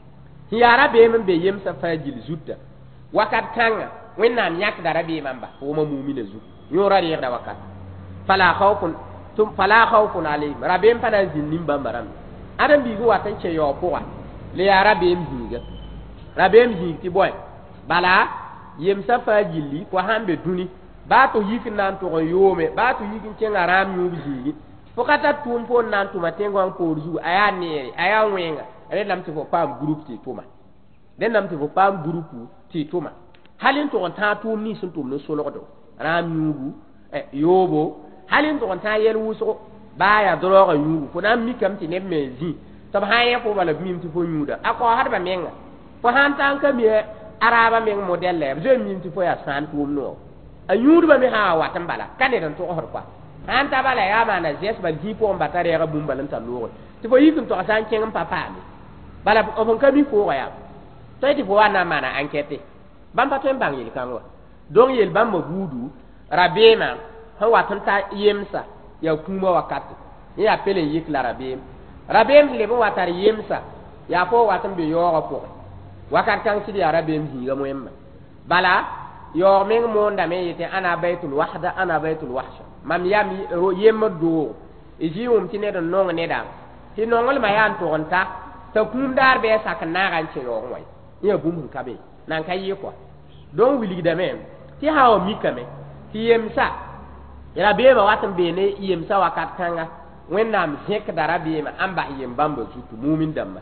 ya rabbi men be yem sa fajil zutta wakar kanga wennam yak da rabbi mamba o ma mu'mina zu yora ri da wakat fala khawfun tum fala khawfun alayhim rabbi en fana zinnim bambaram adam bi go watan ce yo poa le ya rabbi en higa rabem hi ti boy bala yem sa fa jilli ko hambe duni ba to yikin nan to yome ba to yikin cenga ram yu bi fo kata tum fo nan to matengo an ko zu aya nere aya wenga re nam ti fo pam group ti tuma den nam ti fo pam group ti tuma halin to ta tum ni sun tum no solo do ram yubu e yobo halin to ta yel wuso ba ya doro yubu ko nam mi kam ti ne mezi tab haye ko bala mim ti fo nyuda ako har ba menga fo han tan ka mi araba meng model le je min ti fo ya san tum no ayudu ba mi ha wa tambala kane don to hor kwa han ta bala ya mana jes ba ji po mbatare ga bumba lan ta lo ti fo yikum to san ken papa mi bala o fon ka mi fo ya to ti fo wana mana enquête bam pa ten bang yel kanwa don yel bam mo gudu rabema ha wa tan ta yemsa ya kuma wakati ya pele yik la rabem rabem le bo watar yemsa ya fo watan be yo ga po wakat kan sidi arabem higa muhimma bala yo men mo nda me yete ana baitul wahda ana baitul wahsha mam yami yemma do iji um tine don non ne da ti nongol ma yan to onta ta kum dar be sakana gan che yo wai ya bum ka be nan kai yi ko don wili da men ti hawo mikame ti yemsa ila be ba watan be ne yemsa wakat kanga wennam hek darabe ma amba yem bamba zutu mumin damma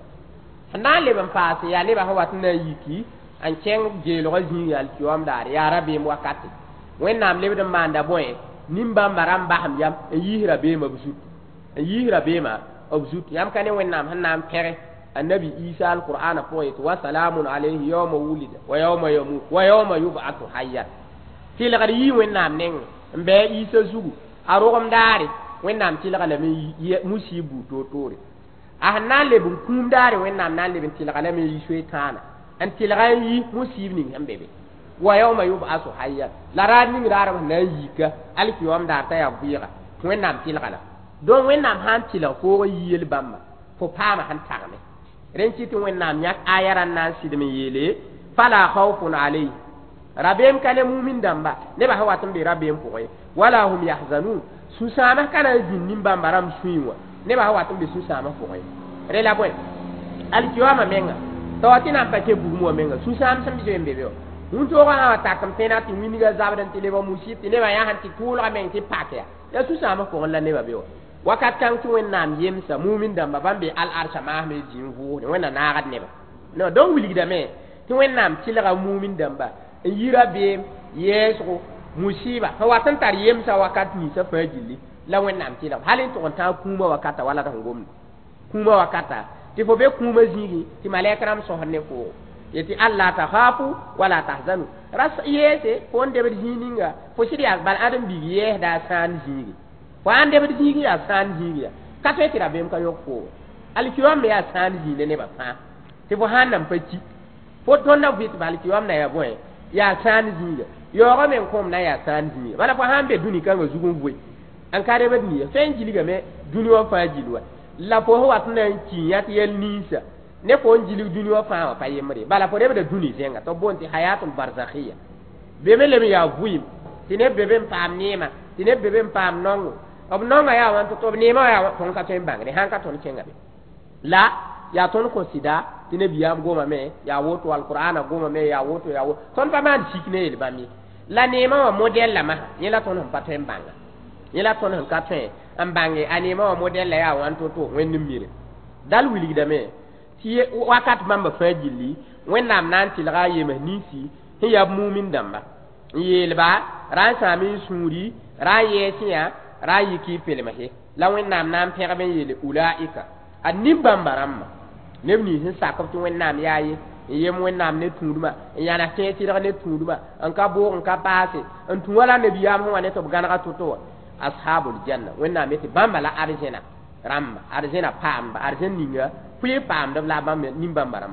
na le ban paase ya le ba hawa tna yiki an ceng je lo ji yal ciom dar ya rabbi mo wakati wennam le ban manda boy nimba maram ba ham yam e yihra be ma busut e yihra be ma obzut yam kane wennam hannam kere annabi isa alqur'ana poet wa salamun alayhi yawma wulida wa yawma yamut wa yawma yub'athu hayya til gari yi wennam neng mbe isa zugu arogom dari wennam til gala mi musibu to tore ah nan le bun kum dare wennam nan le bin tilgala me yi shaytana an tilgala yi musibni hambebe wa yawma yub'asu hayya la radni mi dara na yika alki wam da ta ya buira wennam tilgala don wennam han tila ko yel bamma fo pama han tarme renci to wennam yak ayaran nan sidmi yele fala khawfun alayhi rabem kale mu'min damba ne ba hawatum bi rabem ko wala hum yahzanun susama kana jinnim bambaram suiwa ne ba hawatum bi susama ko re la boy al kiwama menga to atina pa ke bu mo menga susam sam bi jembe be un to ga ta kam tena ti winiga zabran ti leba musip ti leba ya han ti kula men ti pake ya susama ko la ne ba be wakat kan tu wennam yemsa mu'min damba bambe al arsha mahme jinvu ne wenna na gad ne ba no don wili da me ti wennam ti la mu'min damba yira be yeso musiba hawatan tar yemsa wakat ni sa fajili la wennam ti la halin to ta kuma wakata wala ta ngom kuma wakata ti fo be kuma zigi ti malaika ram so hanne ko yati alla takhafu wala tahzanu ras yese ko onde be hininga fo siri bal adam bi ye da san jigi fo ande be jigi ya san jigi ka to tira bem ka yokko al kiwam ya san jigi ne ba fa te fo hanam pati fo ton na vit bal kiwam na ya boy ya san jigi yo ga men kom na ya san jigi bala fo hambe duni kan ga zugun boy an kare be ni fen jili ga me duni wa fa jilwa la fo ho watna ki yat yel nisa ne ko njili duni wa fa pa yemre bala fo de duni zenga to bonti hayatul barzakhia be me le ya vuim tine bebe pam nima tine bebe pam nongo ob nonga ya wan to nima ya ton ka ten bang ne han ka ton kenga be la ya ton ko sida tine biyam goma me ya woto alqur'ana goma me ya woto ya woto ton pa man sikne le bami la nima wa model la ma ni la ton pa ten banga ni la ton ka ten ambange anima wa model la ya wan to to wen mire dal wili da me ti wakat mamba fajili wennam nan tilga yema nisi hiya mu'min damba yelba ran sami suri ra yesiya ra yiki pelmahe la wennam nan pega ben yele ulaika annim bambaramma nebni hin sakop to wennam yayi yem wennam ne tunduma yana te tira ne tunduma an ka bo an ka paase an tuwala ne biyam ho ne to ganaka toto ashabul janna wennam eti bambala arjena ramma arjena pamba arjen ninga puye pam da la bam nimba maram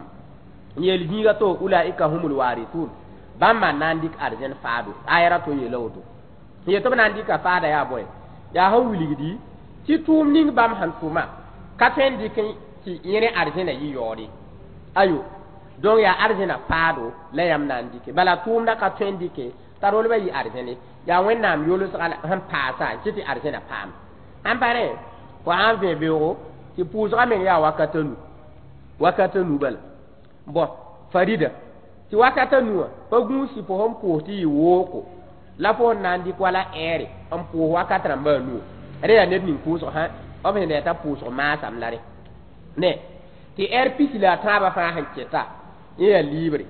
yel jinga to ulaika humul warithun bamma nandik arjen faadu ayara to yelawdo ye to nandika faada ya boy ya hawuli gidi ci tum ning bam han tuma katen dikin ci yene arjena yi yori ayo don ya arjena faado la yam nandike bala tum da katen dike tarol ba yi arjene ya wennam yolo sala han paasa ci ti arjena pam am pare ko an ve bewo ti puusra men ya wakatanu wakatanu bal bo farida ti wakatanu pa gunsi po hom ko ti woko la po nandi kwala ere am po wakatra mbanu re ya net ni puusra ha o me ne ta puusra ma sam lare ne ti er pisila taba fa hanketa ya libre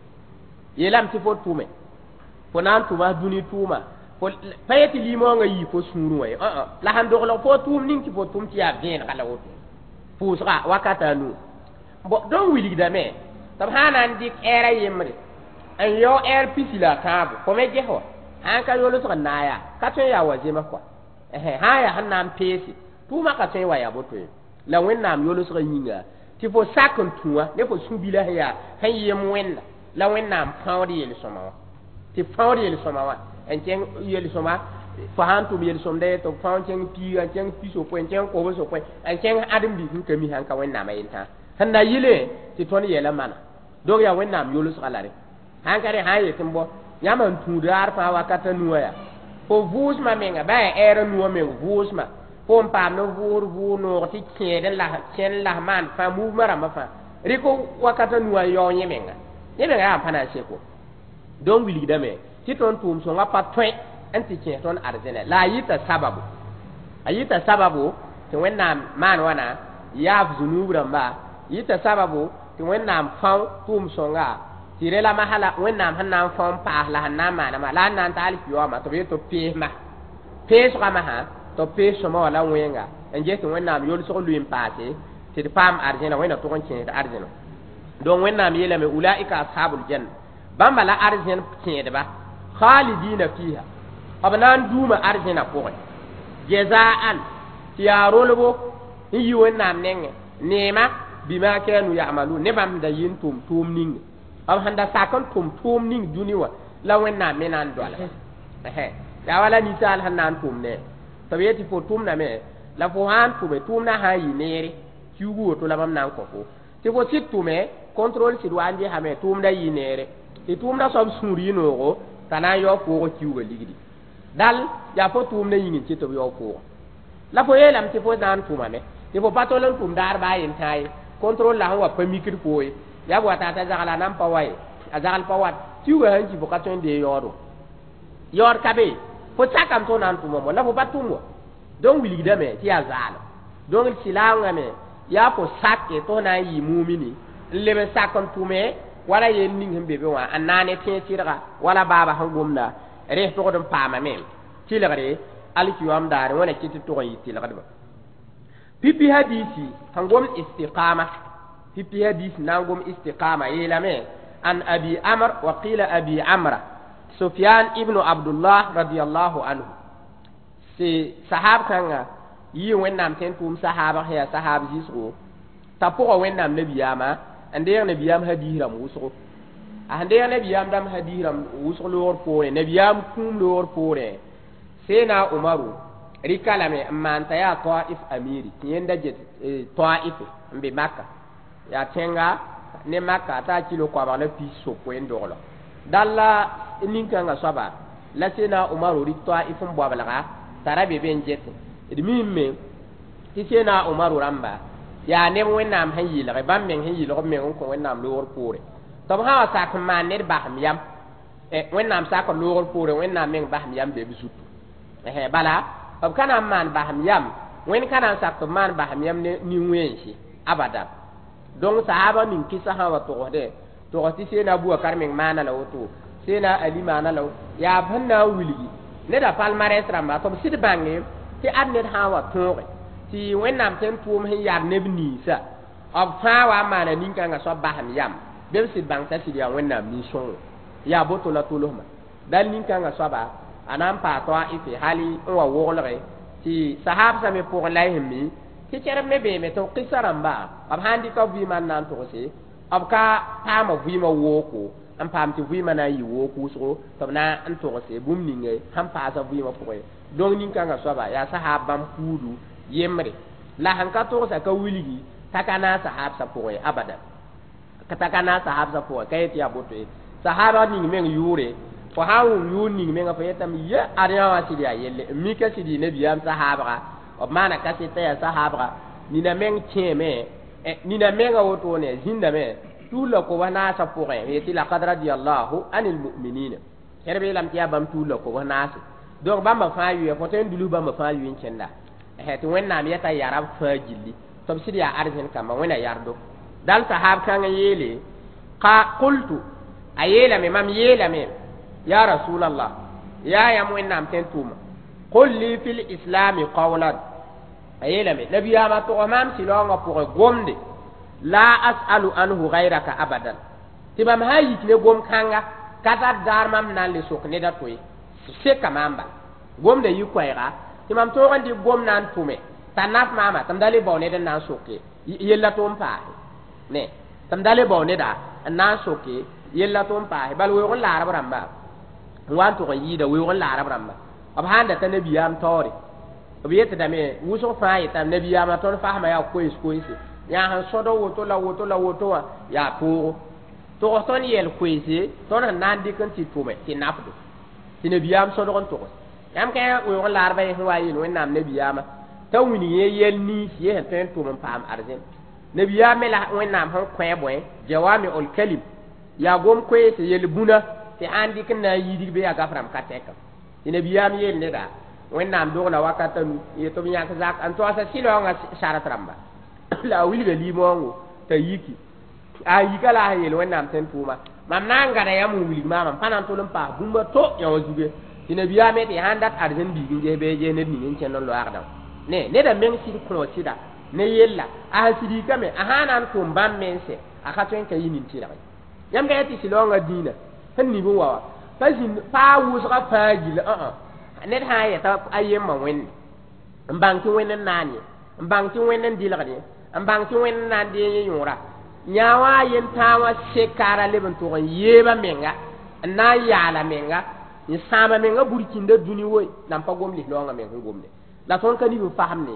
yelam ti fo tume fo nan tuma duni tuma fo payeti limo nga yi fo sunu way a a la han do lo fo tum ning ti fo tum ti ya bien kala woto pusra wakata nu bo don wili da me tab hanan dik era yemre an yo er pisila tabu ko me je ho an ka yo lo so na ya ka to ya waje ma kwa eh ha ya hanan pesi tuma ka to wa ya boto la wennam yo lo so yinga ti fo sakon tuwa ne fo subila ya han yem wenna la wennam pawdi yel so ma ti pawdi yel so ma wa en chen yel so ma fo han tum yel so de to pawn chen pi an chen pi so po en chen ko so po en chen adam bi kun kami han ka wennam ayinta han na yile ti ton yela mana dog ya wennam yo lo so alare han kare ha ye timbo yaman tudar pa wakata nuya fo vus ma menga ba era nuwa me vus ma fo pam no vur vu no ti kede la chen la man fa mu mara ma fa riko wakata nuwa yo nyemenga nyemenga ya pana seko don wili da me ti ton tum so ngapa twen anti che ton arjene la yita sababu ayita sababu to wennam man wana ya zunubra ba yita sababu to wennam fa tum so nga tire la mahala wennam hanam fam pa la hanam mana ma la nan tal kiyoma to be to pe ma pe so ma ha to pe so ma wala wenga enje to wennam yol so luim paase ti pam arjena wenna to kon chen arjena don wennam yele me ulaika ashabul janna bamba la arjena chen ba khalidina fiha abnan duma arjena ko jazaan ya rolbo yi wennam nenge nema bima kanu ya'malu ne bam da yin tum tum ning am handa sakon tum tum ning duniwa la wenna menan dola eh ya wala ni sal hanan tum ne tabiyati fo tum na me la fo han tum be tum na ha yi nere kiugo to la bam nan ko ko ti fo sit tum me control si wandi ha me tum da yi nere ti tum da sob suri no go kana yo ko ko kiugo ligidi dal ya fo tum ne yin ti to yo ko la fo yelam ti fo dan tum me ti fo patolon tum dar ba yin tai control la wa pamikir ko ya bo ta ta jagala nam pawai ajagal pawat tiwa hanji bokaton de yoro yor kabe fo takam to nan tumo mo la fo batumo don wili da me ti azalo don silanga me ya fo sakke to na yi mumini lebe sakon tume wala yen ning hembe be wa anane te tira wala baba hangumna re to ko dum pama mem tilagare alki wam dare wona kiti to yi tilagade ba pipi hadisi hangom istiqama في في حديث نانغوم استقامة يلامي عن أبي عمرو وقيل أبي عمرو سفيان ابن عبد الله رضي الله عنه سي صحاب كان يي وينام تنتوم صحابة هي صحاب جيسرو تابوغا وينام نبياما أندير نبيام هديرام وسرو أندير نبيام دام هديرام وسرو لور فوري نبيام كوم لور فوري سينا عمرو ريكالامي أما أنت يا طائف أميري يندا جت طائف بمكة يا تنغا ne maka ta kilo kwa ba na piso ko endolo dalla ninka nga saba la sena umaru ritwa ifum bwa balaga tarabe ben jete idmi me ti sena umaru ramba ya ne wennam han yi la bam men han yi lo men ko wennam lo wor pore to ha sa ko man ne ba ham yam e wennam sa ko lo wor pore wennam men ba ham yam be bisutu e bala ob kana man ba ham yam wen kana sa ko man ba ham yam ne ni wenshi abada donc sahaba min kisa ha wa to de to ti sena Abu Bakar min mana la woto sena Ali mana la ya banna wilgi ne da palmarès ramba to sid bangi ti adnet ha wa to ti wennam ten tum hin yar nebni sa of fa wa mana nin kan ga so baham yam be sid bang ta sid ya wennam ni so ya boto la to lohma dal nin kan ga so ba anam pa to ifi hali wa wolre ti sahab sa me pour laihmi ti cere me be me to qisaramba ab handi ka vi man nan to se ab ka tama vi ma woko am pam ti vi mana yi woko so to na an to se bum ninge ham pa sa vi ma poe donc nin kanga so ba ya sahabam kudu yemre la han ka to sa ka wiligi takana sahab sa poe abada ka takana sahab sa poe kay ti abote sahaba ni men yure ko hawu yuni men fa yetam ya ariya wa sidi ayelle mi ka sidi ne biyam sahaba ob mana kasita ya sahaba ni na meng cheme ni na menga woto ne zinda me tula ko wana sa pore yeti la qadra di Allah anil mu'minin herbe lam tiya bam tula ko wana sa donc bamba fa yu ko ten dulu bamba fa yu incenda he to wenna mi yata yarab fa jilli to sidi ya arjen kama wena yardo dal sahab kan yele qa qultu ayela me mam yela me ya rasulullah ya ya mo enam ten tuma qul li fil islam qawlan ayela me nabiya ma to mam silonga pour gomde la as'alu anhu ghayraka abadan tibam hayi ne gom kanga kata darmam nan le sok ne da toy se kamamba gomde yi kwayra tibam to gandi gom nan tume tanaf mama tam dale bawne da nan sokke yella to mpa ne tam dale bawne da nan sokke yella to mpa bal wo la arab ramba wan to yi da wo la arab ramba ab handa ta nabiyam tori obiyete da me wuso fa yi tam nabiyam to fa ma ya kois kois ya han sodo woto la woto la woto wa ya to to son yel koisi to na nandi kan ti tume ti napdo ti nabiyam sodo kon to yam ka wo la arba yi wa yi no nam nabiyama ta wini ye yel ni ye ten to mon pam arjen nabiyam la won nam han kwe boy jawami ul kalim ya gom koisi yel buna ti andi kan na yidi be ya gafram kateka ti nabiyam yel ne da won nam do na wakata ye to nya ka zak an to asa silo nga sharat ramba la wilga limongo ta yiki a yika la yel wennam ten puma mam nanga da yamu wili mama panan to lum pa bumba to ya wajuge ina biya me ti handat arzen bi ginje be je ne ni ngin lo arda ne ne da men sidi ko sida ne yella a sidi kame a hanan ko mbam mense a ka twen ka yinin tira yam ga yati silonga dina han ni bo wa pa jin pa wusra pa jila a a ne ha ya ta ayema wen mbang ti wen nani mbang ti wen dilagani mbang ti wen nan de yura nyawa yen tawa shekara leben to yeba menga na yala menga ni sama menga burkinde duni woy nam pa gomli longa men gomle la ton kani bu fahamne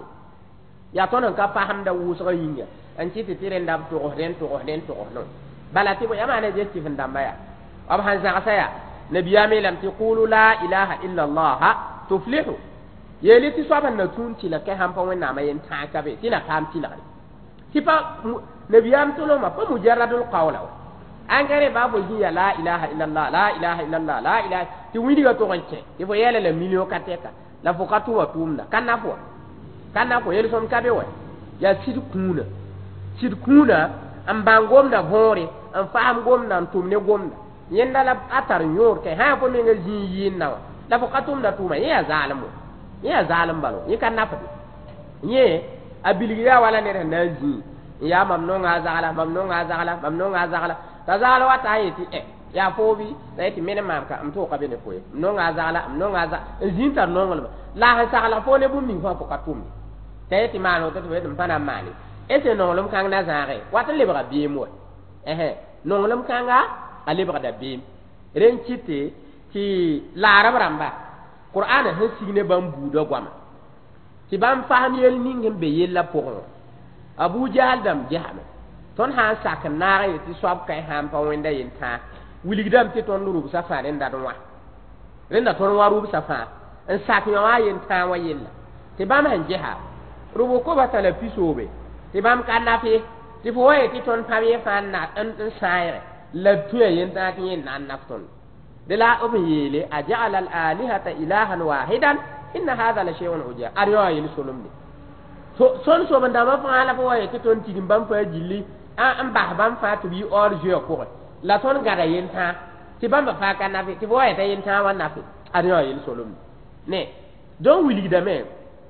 ya ton ka faham da wusra yinga an ci ti tire ndam to den to den to non balati bo yamane je ci ndam baya ab han za saya nabiya me lam taqulu la ilaha illa allah tuflihu yeli ti soban na tunti la ke ham pa wona ma yen ta ka be tina tam ti la tipa nabiyam to ma pa mujarradul qawla an gare babu hiya la ilaha illa allah la ilaha illa allah la ilaha ti widi ga to gonche ti fo yele le milio kateka la fo katu wa tumna kanna fo kanna fo yele som kabe wa ya sid kuna sid kuna am bangom da hore am faham gom nan tumne gomna yenda la atar nyor ke ha fo me ngal ji yin na la fo katum da tuma ya zalimu ya zalim balo yi kanna fo ye abiliya wala ne na ji ya mamnunga zagala mamnunga zagala mamnunga zagala ta zagala wa ta yiti e ya fobi da yiti mene mam ka am to ka bene foye mamnunga zagala mamnunga za zinta nongol la ha zagala fo ne bum min fa ka tum ta yiti mano to to dum pana mali ese nongolum kang na zare wata lebra bi mo eh nongolum kanga a lebra da bi ren kite ki larab ramba qur'ana ha signe bambu do gwama ti bam faham yel ningem be yella pour abu jahal dam jahame ton ha sak naare ti swab kay ham pa wenda yenta wiligdam ti ton luru sa fa den dadwa renda ton waru sa fa en sak yo wa yenta wa yella ti bam han jaha rubu ko batala pisobe ti bam kana fi ti fo e ti ton pa ye fa na en sayre la tuye yenta ti yen nan nafton de la obi yele aja'ala al alihata ilahan wahidan inna hadha la shay'un uja ariyo yin solomni so son so banda ba fa la fa ti ton tigim bam fa jilli a am ba bam fa to bi or je ko la ton gara yin ta ti bam ba fa kana fi ti bo ya yin ta wa na fi ariyo yin solomni ne don wili da me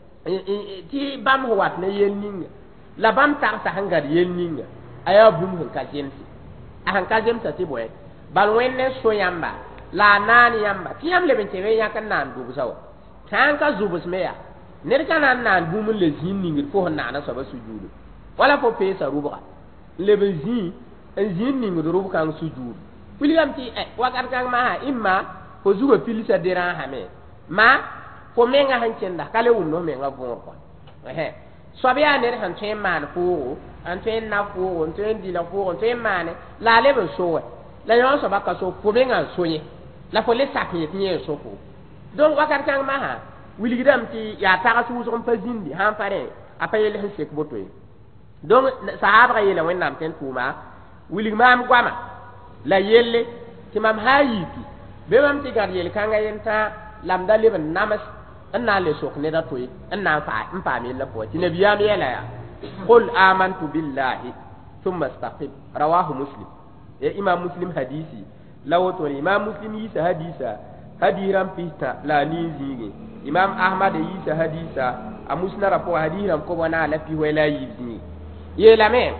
ti bam ho wat ne yen ninga la bam ta sa hangar yen ninga aya bum hun ka jensi a han ka jemsa ti boy bal wenne so yamba la nani yamba ti yam le ben tewe ya kan nan dubu sawa tan ka zubus meya ner kana nan bumun le zin ningir fo na na saba sujudu wala fo pesa rubra le ben zin en zin ningir rubu kan sujudu william ti eh wakar kan ma ha imma ko zugo pilisa dera ha me ma fo menga han cenda kale wunno menga bon ko eh so biya ner han chen man fo an chen na fo an chen di la fo an chen mane la le ben so la yon so baka so fo menga soye la fo le sakye tiye so fo donc wakar kan ma ha wiligdam ti ya taga su so pa zindi han pare apayele han sek botoy donc sahaba yele wennam ten tuma wilig mam gwama la yelle ti mam hayiti be mam ti gar yele kanga yenta lam daliban namas anna le sok ne da toy anna fa mpa mi la po ti nabiyam yela ya qul amantu billahi thumma istaqim rawahu muslim ya imam muslim hadisi lawoto imam muslim yi hadisa hadiram pista la ni zige imam ahmad yi sa hadisa a musnara po hadiram ko wana la pi wala yizni yela me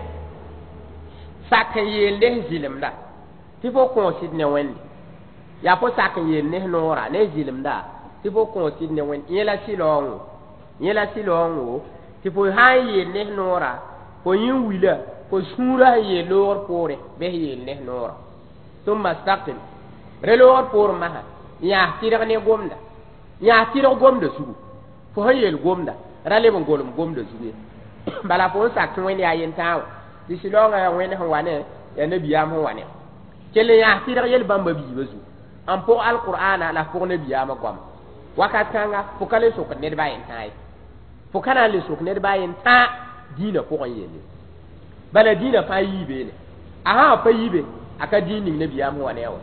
sak yele zilim da ti fo ko sidne wendi ya po sak yele ne nora ne zilim da ti fo ko sidne wendi yela silongo yela silongo ti fo ha yele ne nora ko yin wila ko sura yele lor pore be yele ne nora thumma istaqim relor por maha ya tira ne gomda ya tira gomda su fo hayel gomda rale bon golum gomda su bala fo sak tun wani ayen tawo di silonga ya wani han wane ya nabiyam han wane kele ya tira yel bamba bi bazu am pour alqur'ana la pour nabiyam gwam wakat kanga fo kale so ko ne ba yen tay fo kana le so ko ne ba yen ta dina ko yele bala dina fa yibe ne aha fa yibe aka dini nabiyam wane yawa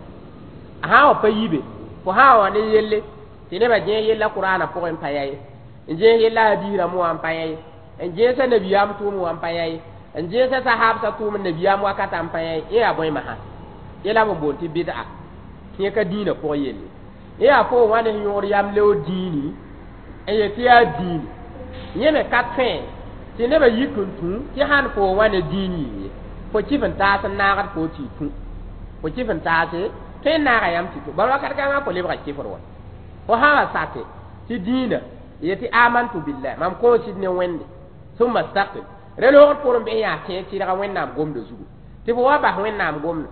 aha fa yibe fo ha wane yelle tine ba je yella qur'ana pour en payaye je yella hadira mu am payaye je sa nabiyam tu mu am payaye je sa sahab sa tu mu nabiyam wakata am payaye e aboy maha yela mo bonti bid'a ke ka dina pour yelle e a fo wane yor yam le dini e ye ti a dini yeme katfen tine ba yikuntu ti han fo wane dini fo chifen ta san na gat fo ti tu fo chifen ta se te na ga yam ti tu ba wakat ka nga ko le ba chifro wa ha sate ti dina yati amantu billah mam ko sidne wende thumma istaqim relo por be ya te ti daga wennam gomdo zugu ti bo wa ba wennam gomdo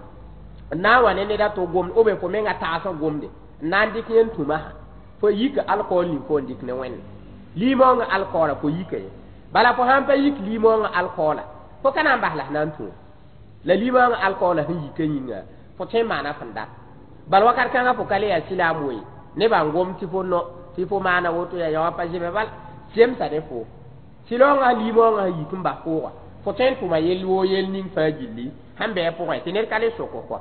na wane ne da to gom obe ko menga ta so gomde nan dik yen tuma fo yika alcool ni ko dik ne wen limo nga alcool ko yika bala ko hampa yik limo nga alcool fo kana bahla nan tu la limo nga alcool hin yika yinga fo te mana fanda bal wakar kanga fo kale ya silamu yi ne ba ngom ti fo no ti fo mana woto ya yawa pa jebe bal sem sa de fo silonga limo nga yikumba ko fo ten tuma yelwo yel ning fa jilli hambe po ko tener kale soko ko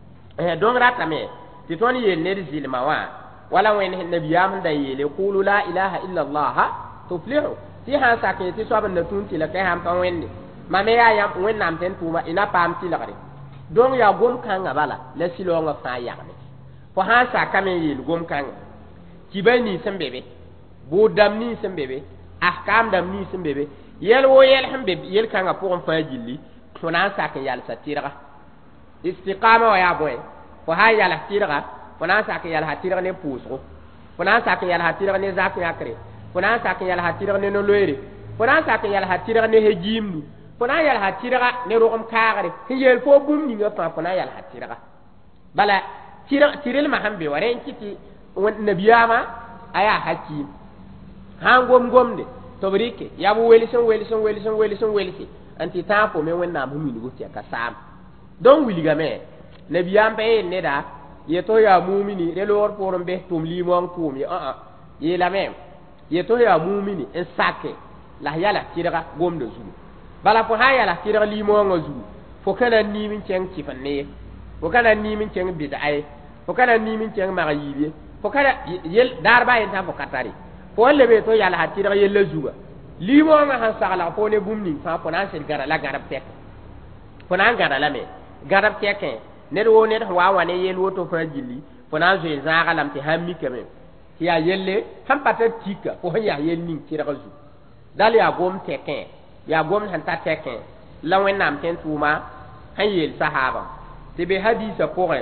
eh don rata me ti toni yel ne zilma wa wala wen nabiyam da yele qulu la ilaha illa allah tuflihu ti ha sa ke ti so ban na tun ti la kai ham pa wenne ma me ya yam wen nam ten tuma ina pam ti la kare don ya gom kanga bala la silonga fa ya ne fo ha sa kame yel gom kanga ki bani sembebe bo dam ni sembebe ahkam dam ni sembebe yel wo yel hambe yel kanga pour en fa jilli fo na sak yal satira istiqama wa ya boy fo ha yal satira fo na sak yal satira ne pusro fo na sak yal satira ne zak yakre fo na sak yal satira ne no loire fo na sak yal satira ne hejimnu fo na yal satira ne rogum kaagre yel fo bum ni nga fa fo na yal satira bala tira tiril mahambe waren kiti nabiyama aya hakim han gom gomde to brike ya bu weli son weli son weli son weli son weli anti tapo me wenna mu mi nugo ka sam don wiliga me nabiyam be ne da ye to ya mu'mini de lor porum be tum limon tum ya a ye la mem ye to ya mu'mini en sake la yala tira gomde zulu bala ko ha yala tira limon zulu fo kana ni min ceng cifanne fo kana ni min ceng bid'ai fo kana ni min ceng magayibe fo kana yel darba en ta fo katari fo le be to yala hatira yella zuga limo nga han sagala fo ne bumni fa fo nan sel gara la garab tek fo nan gara la me garab tek ne do ne wa wa ne yel woto fa jilli fo nan zo zaga lam ti hammi kame ti ya yelle ham pata tika fo ya yel ning tira zu dal ya gom tek ya gom han ta tek la wen nam ten tuma han yel sahaba te be hadisa pour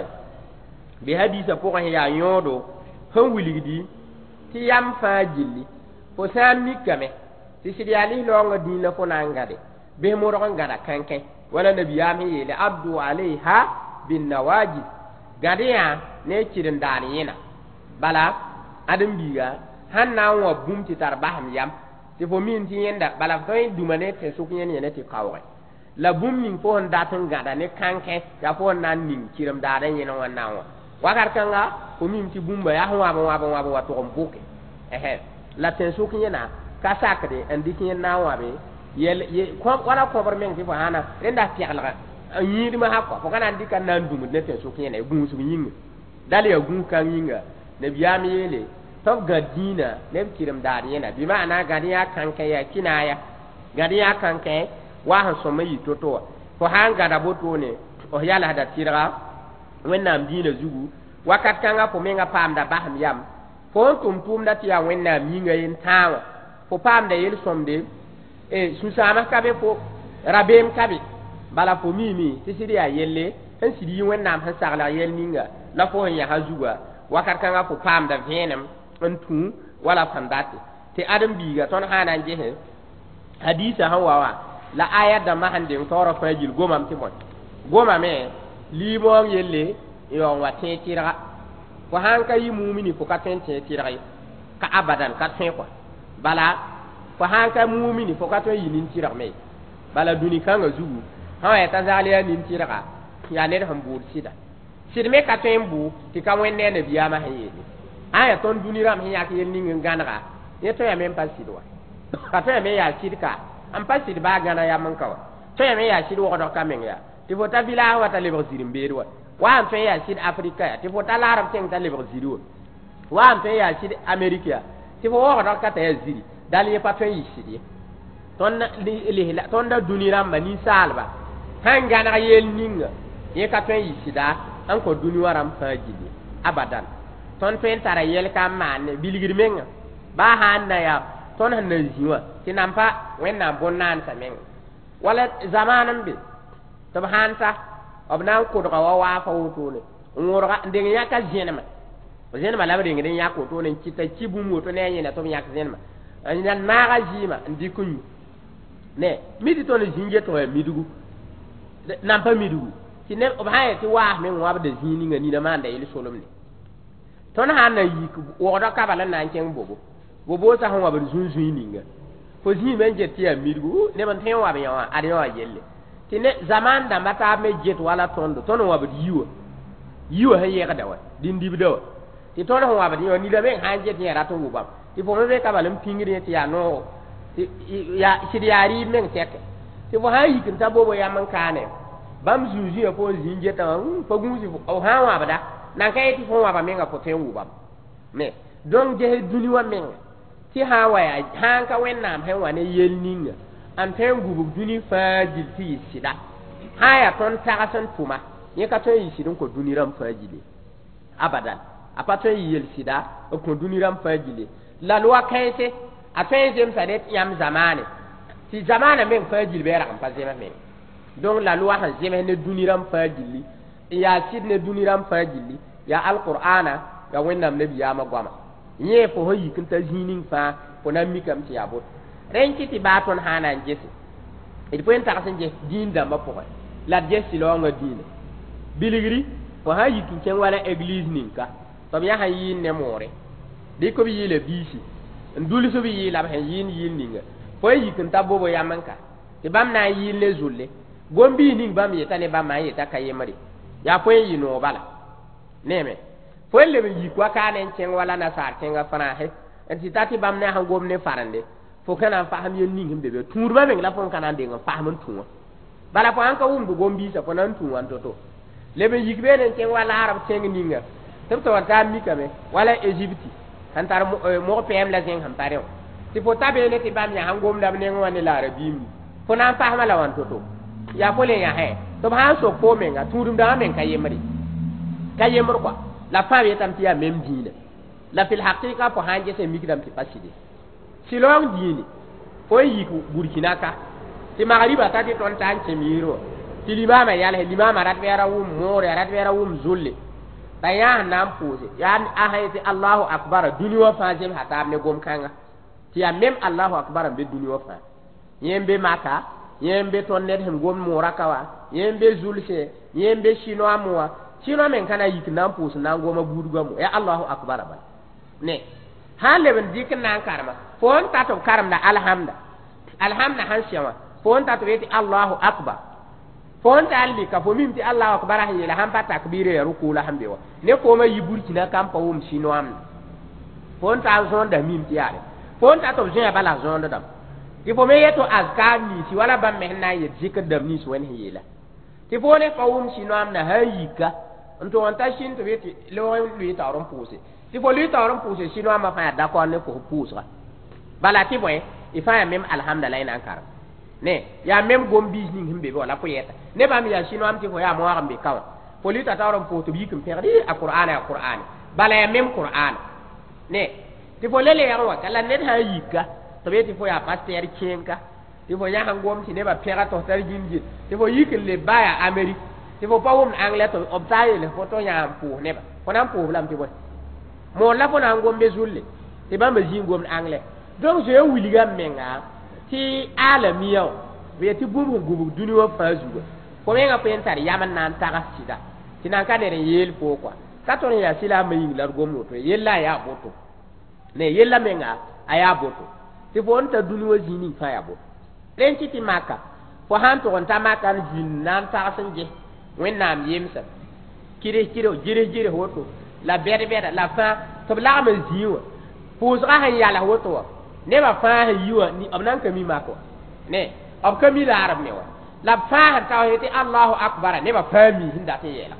be hadisa pour ya yodo han wiligdi ti yam fa jilli fo sami kame ti sidi ali longa dina fo nangade be mo ron ngada kanke wala nabiyam yele abdu alaiha bin nawajid gadiya ne kirin dani yina bala adam biga hanna wa bum ti tar baham yam ti fo min ti yenda bala to dumane te suk yen yene ti kawre la bum min fo hon datun gada ne kanke ya fo nan nin kirim dada yina wannan wa wakar kanga ko mim ti bumba ya hwa ba wa ba wa wa to mbuke ehe la ten su kinyana ka sakade andi kinyana wa be yel ko wala ko bar men ti fa hana renda tiakla yiri ma hakko ko kana andi kan nan dum ne ten su kinyana gun su yinga dal ya gun kan yinga ne biyami yele to gadina ne kirim dari yana bi ma'ana gadiya kan kai ya kinaya gadiya kan kai wa han so mai toto ko hanga da boto ne o yala da tira wennam dina zugu wakat kanga po menga pamda baham yam fo tum tum da tiya wennam yinga yin tawa fo pamda yel somde e susama kabe fo rabem kabe bala fo mimi tisiri ya yelle en sidi wennam han sagla yel ninga la fo ya hazuga wakat kanga fo pamda venam en tu wala pandate te adam biga ton hanan jehe hadisa hawawa la ayat da mahande toro fajil gomam timon goma me limon yelle yo wa te tira ko hanka yi mu'mini ko ka ten te tira ka abadan ka ten ko bala ko hanka mu'mini ko ka to yi nin tira me bala duni kanga zugu ha ya tanzaliya nin tira ya ne han bur sida sidme ka ten bu ti ka wenne ne biya ma hayeli aya ton duni ram hiya ke yin nin ganaka ye to ya men pasidwa ka to ya me ya sidka am pasid ba gana ya man kawa to ya me ya sidwa ko ka men ya ti fota bila wata le zirim berwa wa am fe ya sid afrika ti fota la arab teng ta le zirwa wa am fe ya sid amerika ti fo wa do ka ta ya ziri dal ye patwe yi sidi ton li li ton da dunira mani salba hanga na yel ninga ye ka twe yi sida an ko duni waram fajidi abadan ton pen tara yel ka man biligir menga ba hanna ya ton hanna ziwa tinampa wenna bonnan sa men wala zamanan bi to hanta obna ko do wa wa fa wuto ne ngorga ndeng yaka jenema jenema la bari ngden yako to ne kita cibu moto ne nyina to yak jenema anya naga jima ndikun ne midi to ne jinje to midugu nampa midugu tine obha ti wa men wa ba de zini ngani na manda ile solomni ton hana yik wo do ka bala nan ken bobo bobo sa hon wa ba zunzun ninga fo zini men je ti ya midugu ne man ten wa ba yawa ari wa yelle tine zaman da mata me jet wala tondo tono wa bidi yiwa yiwa he yega dawa din dibdo ti tono wa bidi ni da men han jet ya rato wubam ti fo me ka balam pingiri ti ya no ti ya shiriari men tek ti fo ha yikin ta bobo ya man kane bam zuzu ya fo zinje ta fo gunzi o ha wa bada nan kai ti fo wa ba men ga fo ten wubam me don je duni wa men ti ha wa ya han ka wennam he wa ne yel ninga an ten gubu duni fajil ti sida haya ton tagasan tuma ye ka to yi sidon ko duniram fajile abadan apato yi yel sida ko duniram fajile la loi kaise a ten jem sadet yam zamane ti zamana men fa jilbe ra pa zema men donc la loi han zema ne duniram fa jilli ya sid ne duniram fa jilli ya alqur'ana ya wennam nabi ya magwama nye fo ho yikin ta zinin fa fo na mi kam ti yabo ren kiti baton hana jesi il faut enta kasen je din da mapo la jesi lo nga din biligri fo ha yikin ken wala église ninka to ya ha yin ne more di ko bi yile bisi nduli so bi yila ba yin yin ninga fo yikin ta bobo ya manka ti bam na yin le zulle gombi ning bam yeta ne bam ma yeta kayemari ya fo yin no bala neme fo le bi yikwa kanen ken wala na sar ken ga fana he enti tati bam ne ha gomne farande fo kana faham yen ning himbe be turba men la fon kana de nga faham tuwa bala fo anka wum du gombi sa fo nan tuwa toto le be yikbe ne ken wala arab ken ninga tem to wata mi kame wala egypti antar mo pm la zen ham tare ti fo tabe ne ti bam ya hangom dam ne ngwane la arabim fo nan fahama la wan toto ya fo le ya he to ha so ko men ga turum da men kayemari kayemar kwa la femme est un petit à même dîne. La fil haqiqa pour hanje c'est migram qui passe ici. Si l'on dîne, faut y Burkina ka. Si magariba ta ti ton tan miro. Si l'imam ya le l'imam arat vera wu more arat vera wu zulle. Ta ya nam pose. Ya ahayati Allahu akbar dunya fa jem hatab ne gom kanga. Ti ya même Allahu akbar be dunya fa. Yembe mata, yembe ton net hem gom morakawa, yembe zulse, yembe chinois moi. Sino men kana yik nan pus nan goma buduga mu ya Allahu akbar ba ne hale ben dik nan karma fon ta to karam da alhamda alhamda han shama fon ta to yeti Allahu akbar fon ta alli ka fo mimti Allahu akbar ha yela han pa takbire ya ruku la hambe wa ne ko ma yiburki na kam pa wum sino am fon ta zon da mimti ale fon ta to je bala zon da ti fo me yeto azkar ni si wala bam men na yet zikr dam ni so en yela ti fo ne pa wum sino am na hayika nto wanta shin to beti lo lui ta ron puse ti fo lui ta ron puse sino ma fa da ko ne ko puse bala ti boy i fa même alhamdulillah ina kar ne ya même gom business himbe wala ko yeta ne ba mi ya sino am ti fo ya mo wa mbe kaw fo lui ta ta ron puse bi kum perdi alquran alquran bala ya même qur'an ne ti fo lele ya wa kala ne ha yika to beti fo ya pasteur chenka ti fo ya hangom ti ne ba pera to tar jinji ti fo yikle baya amerique ti fo pa wum anglais to obtaye le photo nya pu ne ba ko nan pu lam ti boy mo la fo nan gombe zulle ti ba ma jingom anglais donc je wiliga menga ti alamiyo be ti bubu gubu duniyo fazugo ko menga pentar yaman nan taga sida ti nan ka ne yel po kwa ka to ya sila ma yin lar gomno to yella ya boto ne yella menga aya boto ti fo onta duniyo jini fa ya boto len ti ti maka fo han to on ta maka jin nan ta sanje wennam yemsa kire kire jire jire hoto la bere bere la fa to la ma ziwa pusra han ya la hoto ne ba fa ha yiwa ni abnan kami mako ne ab kami la arab ne wa la fa han ta yati Allahu akbar ne ba fa mi hinda te yela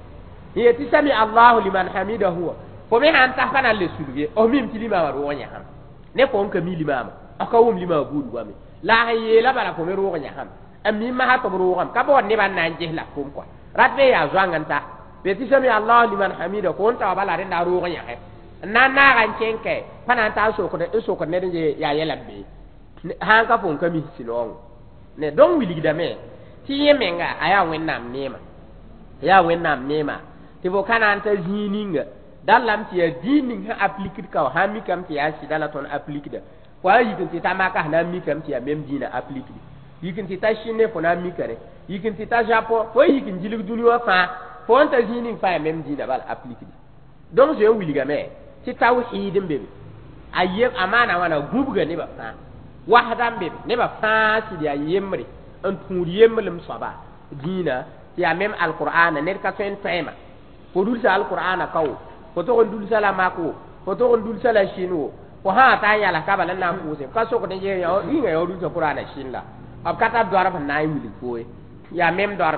yati sami Allahu liman hamidahu ko me han ta kana le sulwe o mim tilima wa ronya ham ne ko on kami limama akawum lima budu wa mi la ha yela bala ko me ronya ham ammi ma ha to ruwam ka bo ne ban nan jehla kum ko ratbe ya zwanganta be ti sami Allah liman hamida ko onta bala re na ruwa ya he na na ran chenke pana ta so ko de so ko ne de ya yela be ha ka fon ka mi silong ne don wili da me ti yemenga aya wennam nema ya wennam nema ti bo kana anta zininga dalam ti ya dinin ha appliquer ka ha mi kam ti ya si dala ton appliquer kwa yi ti tamaka na mi kam ti ya mem dina appliquer yikin ti ta shine fo na mi kare yikin ti ta japo fo yikin jilig duniya fa fo anta zinin fa même dina bal appliquer donc je wili ga me ti tawhidin bebe ayem amana wana gubga ne ba fa wahdan bebe ne ba fa si dia yemri an turi yemlum saba dina ti ya même alquran ne ka fen tema fo dul sa alquran kaw fo to dul sala mako fo to dul sala shinu ko ha ta ya la ka bala na kuse ka so ko ne je yo inga yo dul sa qur'an shinla ab kata doar ba nay wili foe ya mem doar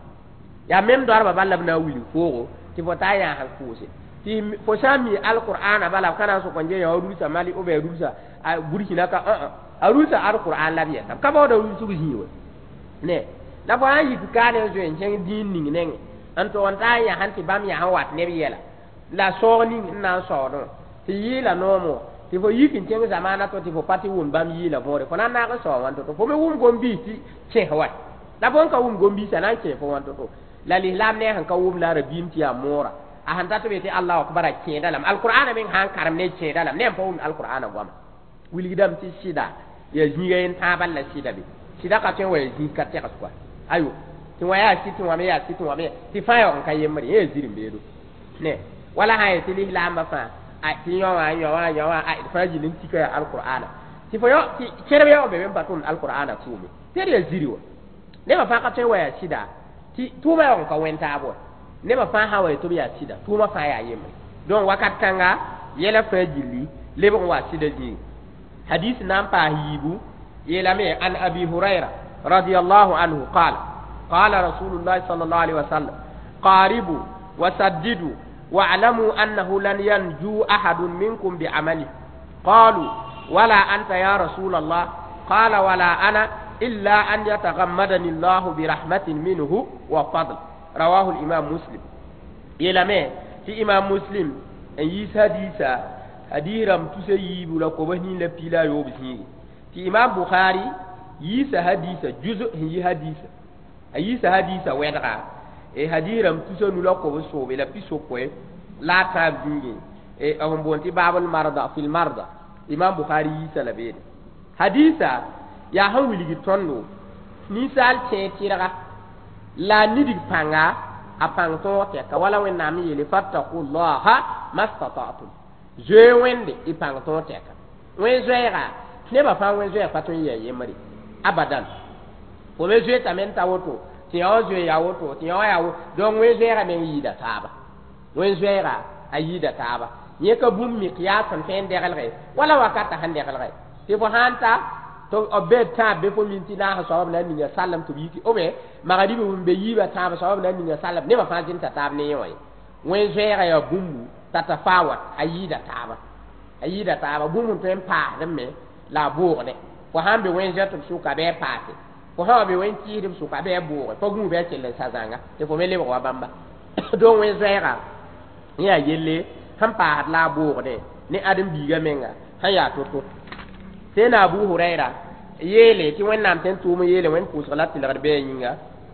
ya mem doar ba balla na wili fo ti fota ya ha fose ti fo sami alquran bala kana so konje ya rusa mali o be rusa a burkina ka a a rusa alquran la biya ka ba da rusu hiwe ne la fa yi ka ne zo en chen din ning ne an to on ta ya han ti bam ya hawat ne biyela la so ni na so do ti yi la no mo ti fo yikin teng zamana to ti fo pati wum bam yi la bore fo nan na ga so wan to fo me wum gombi ti che wa la bon ka wum gombi sa nan che fo wan to la l'islam ne han ka wum la rabin ti amora a han ta to be ti allah akbar ke dalam alquran min han karam ne che dalam ne fo wum alquran goma wiligdam ti sida ya jiga en tabal la sida bi sida ka ten wa ji ka te ka kwa ayo ti wa ya si ti wa me ya si ti wa me ti fa yo kan yemri e zirim be do ne wala ha ti l'islam ba fa ai ti yo wa yo wa yo wa ai fa ji nin ti ka alquran ti fo yo ti kere yo be be batun alquran ku mi te ya ziriwa ne ba fa ka ten wa ya sida ti tu ba yo ka wenta bo ne ba fa ha wa to ya sida tu ma fa ya yemri don wakat kanga yela fa jili lebo wa sida ji حديث نامبا هيبو يلامي عن أبي هريرة رضي الله عنه قال قال رسول الله صلى الله عليه وسلم قاربوا وسددوا واعلموا أنه لن ينجو أحد منكم بعمله قالوا ولا أنت يا رسول الله قال ولا أنا إلا أن يتغمدني الله برحمة منه وفضل رواه الإمام مسلم يلامي في إمام مسلم أن يسهديسا hadiram tuse yibu la ko bani la pila yo bisi ti imam bukhari yisa hadisa juzu yi hadisa ayisa hadisa wedra e hadiram tuse nu la ko so be la piso ko la ta bingi e on bonti babul marda fil marda imam bukhari yisa la be hadisa ya hawili gi tondo ni sal che tiraga la nidig panga apang to te ka wala wen nami yele fattaqullaha mastata'tum je wende ipang to teka wen zera ne ba fa wen zera patun ye ye mari abadan o me zera tamen ta woto ti o je ya woto ti o ya wo don wen zera men yida taba wen zera ayida taba ye ka bum mi qiyasan fen de galre wala wakata hande galre ti bo hanta to obe ta be fo minti na ha sawab na ni sallam to biki o be magadi be be yiba taba sawab na ni sallam ne ba fa jin ta tab ne yoy wen zera ya bumbu tatafawat ayida taba ayida taba bumun tem pa demme la bourde ko hambe wen jeto suka be paate ko hambe wen tiide suka be bourde ko gum be tele sazanga te ko mele ko bamba do wen zera ya yelle ham pa la bourde ni adam biga menga haya to to tena abu huraira yele ti wen nam ten tumu yele wen ku salati la be yinga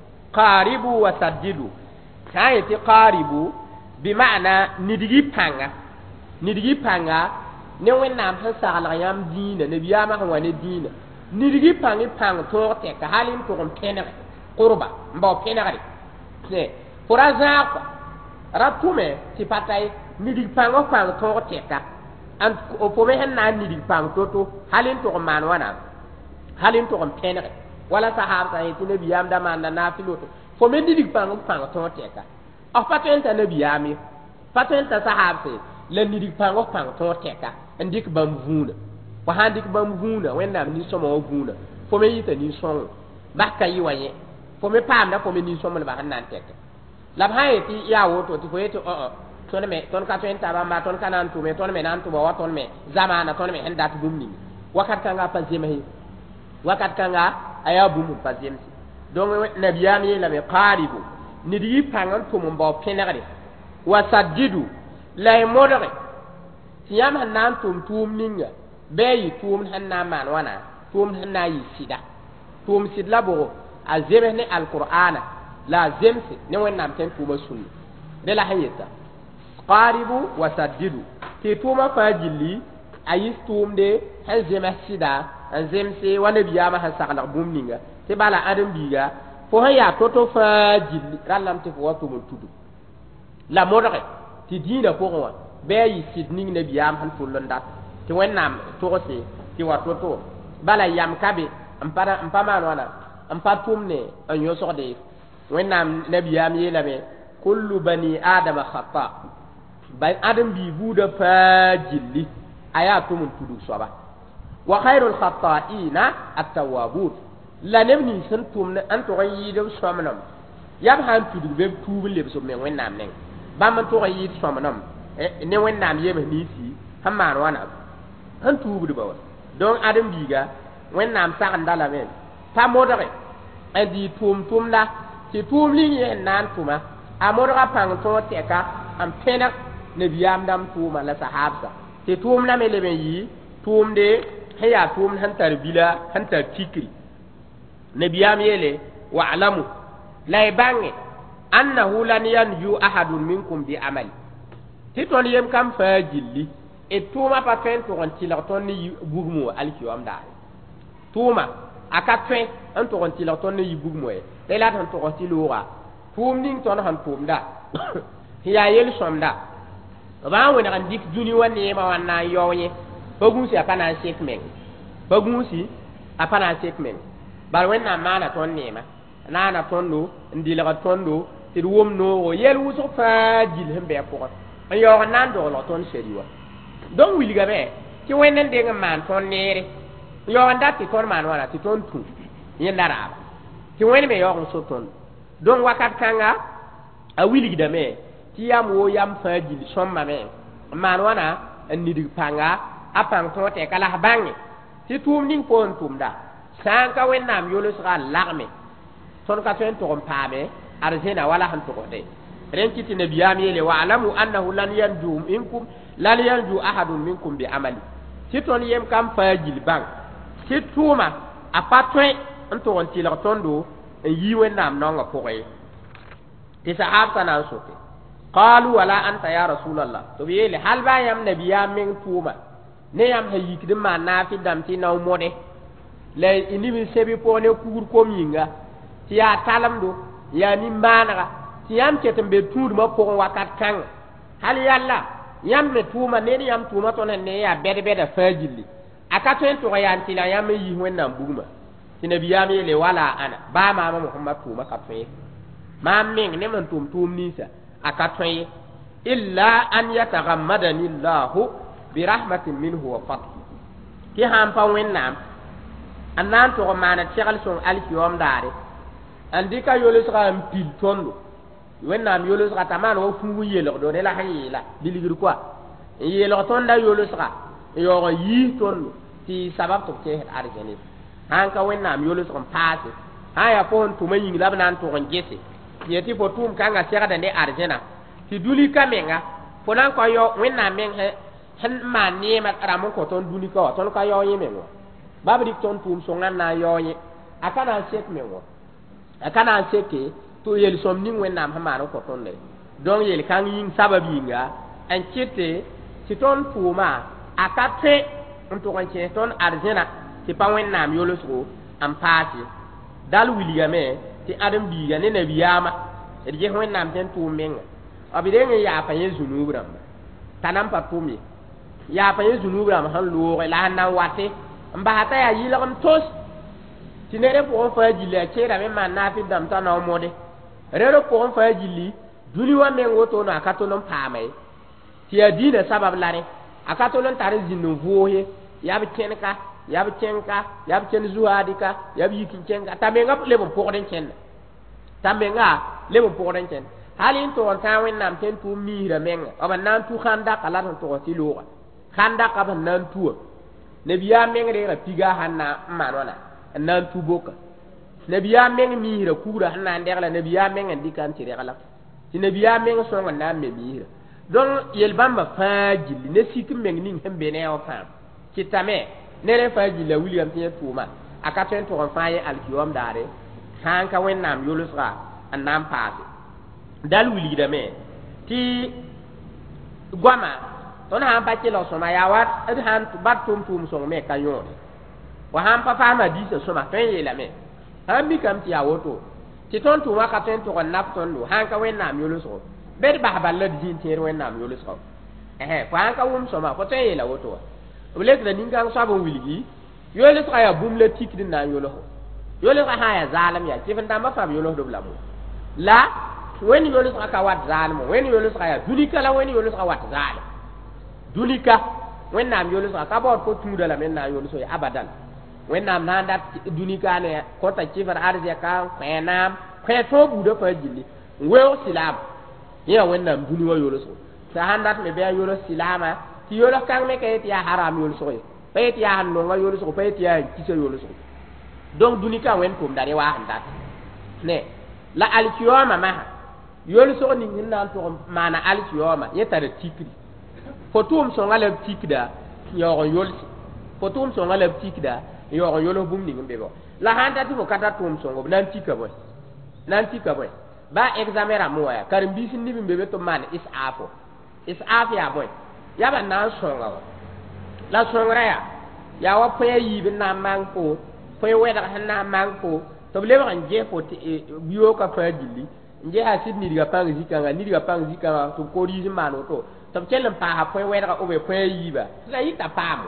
qaribu wa saddidu kai ti qaribu بمعنى ندغي بانغا ندغي بانغا ne wẽnnaam sẽn sagla yãmb dĩinã nebiyaamã sẽn wa ne dĩinã nidgi pãng pãng tõog tɛka hal n tʋg n pẽneg qurba n bao pẽnegre fo ra zãagpa ra tʋme tɩ pa ta nidg pãng f pãng tõog tɛka fo me sẽn na n nidg pãng to-to hal n tʋg n maan wãna hal n tʋg n pẽnege wala sahaab sã yetɩ nebiyaam da maanda naafiloto fo me nidg pãng f pãng tõog tɛka f pa tõe n ta nebiyaam ye pa tõe n ta sahaabse la nidg pãng f pãng tõog tɛka n dɩk bãmb vũuna fo sãn dɩk bãmb vũuna wẽnnaam nin-sõma wã vũuna fo me yɩta nin-sõngo bas ka yɩ wã yẽ fo me paamda fo me nin-sõmdbã sẽn na n tɛka la b sã n yetɩ yaa woto tɩ fo yetɩ õ tõnd me tõnd ka tõe n ta bãmba tõnd ka na n tʋme tõnd me na n tʋba wa tõnd me zamaana tõnd me sẽn dat bũmb ning wakat kãnga pa zems wakat kãnga a yaa bũmb n pa zemse donc nabiyaam yeelame qaaribu nid yɩ pãng n tʋm n bao pẽnegre wa saddidu la y modge tɩ yãmb sẽn na n tʋm tʋʋm ninga bɩ a yɩ tʋʋm sẽn na n maan wãna tʋʋm sẽn na n yɩ sɩda tʋʋm sɩd la bʋgo a zems ne alqur'ana la a zemse ne wẽnnaam tẽn tʋʋma sũnna de la sẽn yeta qaaribu wa saddidu tɩ tʋʋmã fãa gilli a yɩ tʋʋmde sẽn zems sɩda n zemse wa nebiyaamã sẽn saglg bũmb ninga tɩ bala ãdem-biiga fo sẽn yaa to-to fãa gilli rãllam tɩ fo wa tʋm n tudu la modge tɩ dĩinã pʋgẽ wã bɩ a yɩ sɩd ning nebiyaam sẽn tʋll n dat tɩ wẽnnaam tʋgse tɩ wa to-to bala yam ka be n pa maan wãna n pa tʋm ne n yõsgde wẽnnaam nebiyaam yeelame kullu bani adama khata ãdem-bii buudã fãa gilli a yaa tʋm n tudg soaba wa khairu lkhataina attawabun la neb nins sẽn tʋmd n tʋg n yɩɩd b sõmdem yab sãn tudg be b tuub n lebs b me wẽnnaam neng bãmb n tʋg n yɩɩd sõmdem ne wẽnnaam yems ninsi sẽn maan wãna sẽn tuubdba wa donc ãdem-biiga wẽnnaam sagenda lame pa modge n dɩ tʋʋm tʋmda tɩ tʋʋm ning yẽ n na n tʋma a modga pãng tõog tɛka n pẽneg nebiyaam dãmb tʋʋma la sahaabsa te tum na me le ben yi tum de haya tum han tarbila han tar tikri nabiyam yele wa alamu la bange annahu lan yanju ahadun minkum bi amali ti ton yem kam fa jilli e tuma pa fen to on tila ton ni bugmu alkiyam da tuma aka fen an to on tila ton ni bugmu e te la ton to on tilura tum ning ton han tum da ya yel somda ba wona kan dik duni wani ma wana yoye bagunsi apana sekmen bagunsi apana sekmen bar wenna mana ton nema nana tondo ndila tondo ti wom no yel wuso fa jil hembe ko an yo nan do lo ton seriwa don wili gabe ti wenen de man ton nere yo anda ti ton man wala ti ton tu yen dara ti wen me yo so ton don wakat kanga a wili gidame ti yam wo yam fa jil somma me man wana ni dig panga apang to te kala bangi ti tum ning pon tum da sanka wennam yolo sra lagme ton ka ten to pame arjena wala han to de ren kiti nabiyam yele wa alamu annahu lan yanju minkum lan yanju ahadun minkum bi amali ti ton yem kam fa jil bang ti tuma apatwe onto on ti la tondo en yi wennam nonga pokoy ti sahab sana sote qalu wala anta ya rasulullah to yele hal ba yam nabiyam min tuma ne yam hayik de ma na fi dam ti naw mode le ini mi sebi pone kugur ko minga ti ya talam do ya ni manara ti yam ketembe tuur ma ko wakat kan hal yalla yam me tuma ne ni yam tuma to ne ya bede bede fajili aka to en to ya antila yam yi wonnam buguma ti nabiyam le wala ana ba ma muhammad tuma ka fe ma min ne man tum tum ni sa aka to illa an yataghammadani allah bi rahmatin minhu wa fadl ki ham pa wennam annan to mana tigal son alkiyom dare andika yolo saka pil tondo wennam yolo saka taman wo fungu yelo do ne la hayila diligir quoi yelo tonda yolo saka yo yi tondo ti sabab to ke arjeni hanka wennam yolo saka passe haya pon to mayin labnan to ngese yeti po tum kanga sera de arjena ti duli kamenga ponan ko yo wennam men he han man ni ma ramon ko ton duli ko ton ka yo yemengo babri ton tum songan na yoye akana sek mengo akana seke to yel som ning wennam hamaro ko ton le don yel kan yin sababi nga en chete ti ton puma akate on to kan che ton arjena ti pa wennam yolo so am pati dal williame ti adam bi ga ne nabiyama e je wennam ten tum menga abide ngi ya pa yesu nubram tanam pa pumi ya pa yesu nubram han lo la na wate mba hata ya yila kam tos tinere ko fa jili chera me man na fi dam ta na mode rero ko fa jili duli wa men woto na akato non pamai ti adina sabab lare akato non tare jinnu voye ya bi tenka ya bi tenka ya bi ten zuadika ya bi yikin tenka tambe ngap lebo ko den ken tambe nga lebo ko den ken halin to on ta wen nam ten tu mira men aban nan tu khanda kala to ti lo khanda ka ban nan tu nabiya mengre ra piga hanna manona nan tuboka nabiya meng mihira kura hanna ndegla nabiya meng ndikan tire kala ti nabiya meng songa na me mihira don yel bamba fajili ne sikim meng ning hembe ne o fam kitame ne re fajili william tiye tuma aka ten to faye alkiyom dare hanka wennam yolusra annam paase dal wili da me ti gwama ton han pa kilo soma ya wat ed han bat tum tum song me kanyon wa han pa fa ma di so soma pen yela me han bi kam ti awoto ti ton tu wa ka ten to nap ton do han ka wen nam yolo so ber ba ba la din ti wen nam yolo so eh fa han ka wum soma ko ten yela woto o le da ninga so ba wilgi yolo so ya bum le tik din na yolo yolo ka ha ya zalam ya ti fa ndamba fa yolo do blamu la wen yolo so ka wat zalam wen yolo so ya dulika la wen yolo so wat zalam dulika wennam yolo so ka bor ko tuuda la men na yolo so abadan wennam na ndat dunika ne ko ta cifar arje ka kwenam kwe to budo fa jilli wew silam ya wennam duni wa yolo so sa handat me be yolo silama ti yolo kan me kay ti haram yolo so pe ti ya no wa yolo so pe ti ya ci yolo so donc dunika wen ko ndare wa handat ne la alkiyoma ma yolo so ni nan to mana alkiyoma yetare tikri fo tum so ngala tikda yo yol fo tum so ngala tikda yo yol bum ni ngbe bo la handa ti fo kata tum so ngo nan tika boy nan tika boy ba examen ra mo ya karim bi sin ni be be to man is afo is af ya boy ya ba nan so ngawa la so ngara ya ya wa po yi bin na mang po po we da na mang po to le ba nje po biyo ka fa dili nje ha sid ni diga pang zikanga ni diga pang zikanga to ko ri mano to to kelen pa ha po we da o be po yi ba la yi ta pamo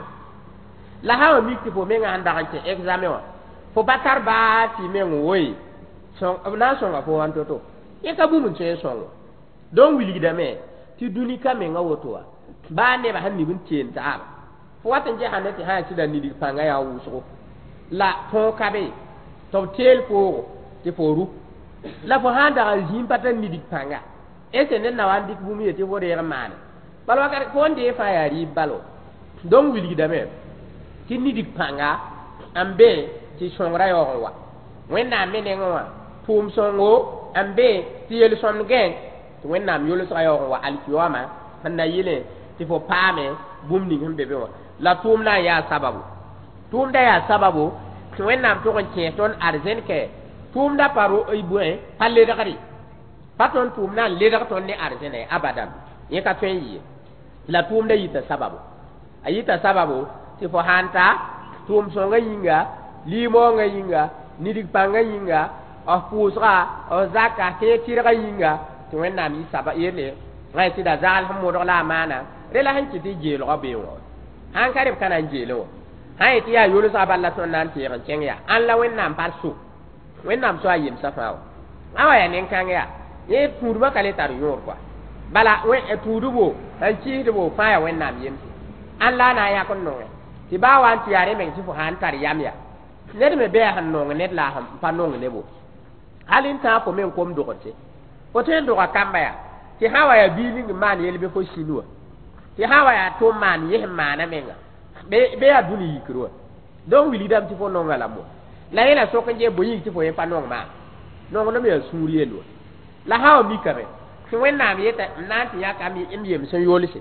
la ha mi ti po me nga anda kan examen wa fo batar ba ti me ngoi so na so nga fo wan to to e ka bu mun che so don wili da me ti duni ka me nga woto ba ne ba han ni bin chen ta fo watan je hanati ha ti da ni di panga ya wu so la fo ka be to tel fo ti fo ru la fo ha da jim patan ni di panga e se ne na wan dik bu mi ti fo de ramane balwa ka ko nde fa ya ri balo don wili da me ti ni di panga ambe ti songra yo wa wenna me ne ngwa pum songo ambe ti yel son gen to wenna mi yolo sa yo wa al kiyama handa yile ti fo pame bum ni hembe be wa la tum na ya sababu tum da ya sababu to wenna to kon ke ton arzen ke tum da paro ay buen palle da kari paton tum na le da ton ne arzen ay abadan ye ka fen yi la tum da yita sababu ayita sababu ti fo hanta tum songa yinga limo nga yinga nidik panga yinga of pusra o zaka te tira yinga to wenna mi saba yele ngai ti da zal hamo do la mana rela han ti je lo be wo han kare kana je lo han ti ya yolo sa balla ton nan ti ran cengya an la wenna par su wenna so ayim safa awa ya nen kan ya ye turba kale tar yor kwa bala we e tudubo han ci do fa ya wenna mi yim an la na ya kon no ti ba wan ti yare men ti fu han tar yam ya ned me be han no ned la ham pa no ne bo halin ta ko men kom do kote ko ten do ka kamba ya ti hawa ya bi ni man yel be ko shinua ti hawa ya to man ye mana menga be be ya duni yikro don wili dam ti fo no ngala mo la yela so kan je boyi ti fo ye pa no ma no no me suriye lo la hawa mi kare ti wenna mi yeta nanti ya kam yi em yem so yolise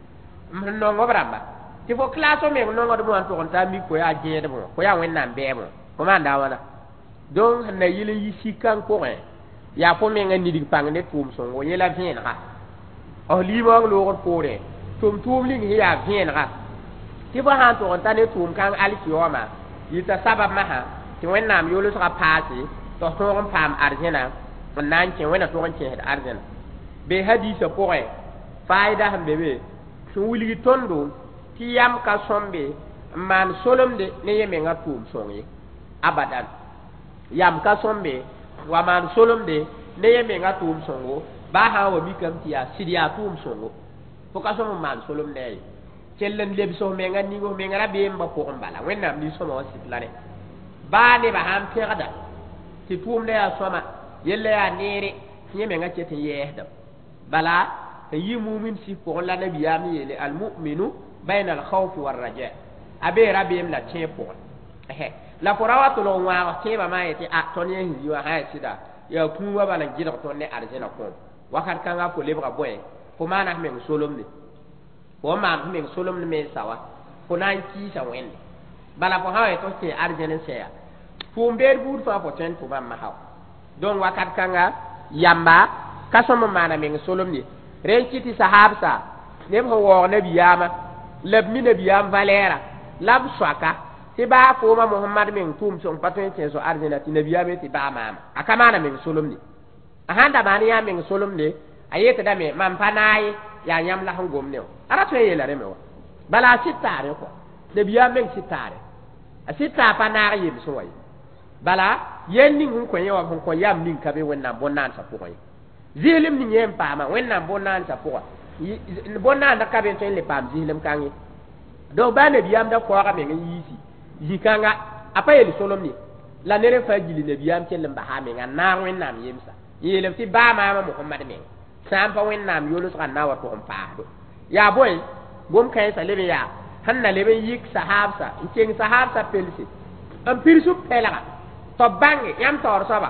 no ngobramba ti fo classo me no ngodo mo to kon ta mi ko ya je de mo ko ya wenna be mo ko man da wala donc na yile yisi kan ko re ya fo me ngani di pang ne tum so wo yela bien ha o li mo lo ko ko re tum tum li ni ya bien ha ti fo han to kon ta ne tum kan ali ki o ma yita sabab ma ha ti wenna mi yolo so ka pasi to to kon pam arjena on nan ke wenna to kon ke arjena be hadisa ko re faida hambe be so wuli tondo ti yam ka sombe man solomde ne yeme nga tum songi abadan yam ka sombe wa man solomde ne yeme nga tum songo ba ha wa bikam ti ya sidia tum songo fo ka somo man solomde cellen leb so me nga ni go me nga rabe mba ko mbala wenna mi so mo sitlare ba ne ba ham perda ti tum ne ya soma yelle ya nere yeme nga cete yehda bala yi mu'min si ko la nabiyami yele al mu'minu بين الخوف والرجاء ابي ربيم لا تشيبو اhe la porawa to lo wa keba ma yeti a tonye hi wa ha sida ya kuwa bala jira to ne arjena ko wakat kanga ko lebra boy ko mana men solom ni ko ma men solom ni me sawa ko nan ki sa wen bala ko ha to ke arjena se ya fu mber bur fa po ten to ba ma ha don wakat kanga yamba kasoma mana men solom ni ren kiti sahabsa ne ho wo ne biyama lab mi nabiyam valera lab swaka ti ba fo ma muhammad min tum son patun tin so arjina ti nabiyam ti ba mama akamana min solomni ahanda bani ya min solomni ayeta da me man panai ya nyam la hangom ne ara to yela re me wa bala sitare ko nabiyam min sitare asita panari yim so wai bala yenni hun ko yewa hun ko yam nin kabe wenna bonnan sa ko zilim ni yem pa ma wenna bonnan sa ko bonna da kabe to le pam zilim kangi do ba ne biyam da ko ga me yisi yikanga apa yeli solomni la nere fa jili ne biyam ken ba ha me nga na wen nam yemsa yele ti ba ma ma muhammad me sam pa wen nam yolo sa na wa to on pa do ya boy gom kay sa lebe ya hanna lebe yik sahabsa ken sahabsa pelsi am pirsu pelaga to bangi yam tor soba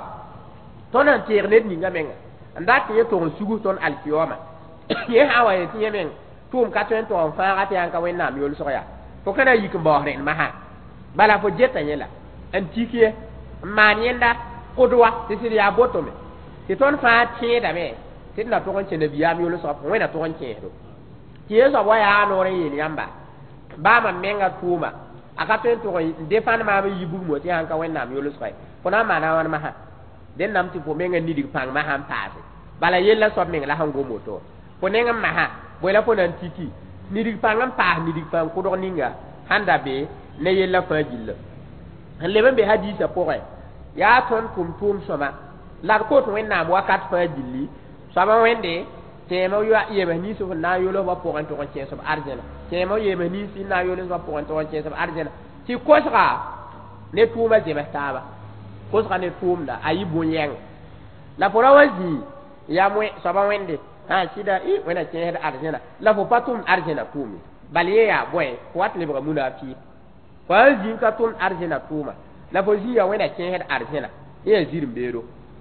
to nan tiernet ni nga menga ndat ye to sugu ton alkiyoma ye hawa ye ti yemen tum ka tõe n tʋg n fãaga tɩ yãn ka wẽnnaam yolsg yaa fo kana yik n baoosd rẽnd masã bala fo geta yẽla n tik ye n maan yẽnda kʋdwa tɩ sɩd yaa botome tɩ tõnd fãa tẽedame tɩ d na tʋg n kẽ nabiyaam yolsga fo wẽna tʋg n kẽesdo tɩ yeesã wa yaa noor n yeel yãmba baamã menga tʋʋma a ka tõe n tʋg n defãnd maam n yi bugmo tɩ sãn ka wẽnnaam yolsga fo na n maana wãn masã dẽn nam tɩ fo menga nidg pãng masã n paase bala yella soab meng la sẽn gom woto fo neng n masã bõe la fo na n tiki nidg pãng n paas nidg pãng kʋdg ninga sãn da be ne yella fãa gilla n leb n be hadiisã pʋgẽ yaa tõnd tʋm tʋʋm sõma la d kot wẽnnaam wakat fãa gilli soaba wẽnde tẽema yeems nins f na n yolsba pʋgẽ tʋg n kẽesb arzẽna tẽema yeems nins n na n yolsba pʋgẽ tʋg n kẽesb arzẽna tɩ kosga ne tʋʋmã zems taaba kosga ne tʋʋmda a yɩ bõn-yɛng la fo ra wa zĩ ya soaba wẽnde sã sɩda ɩ wẽna kẽesd arzẽna la fo pa tʋmd arzẽna tʋʋme bal ye yaa bõe fo wat lebga munafɩɩ fo a zĩ ka tʋmd arzẽna tʋʋma la fo zĩ ya wẽna kẽesd arzẽna yẽ yaa zir n beero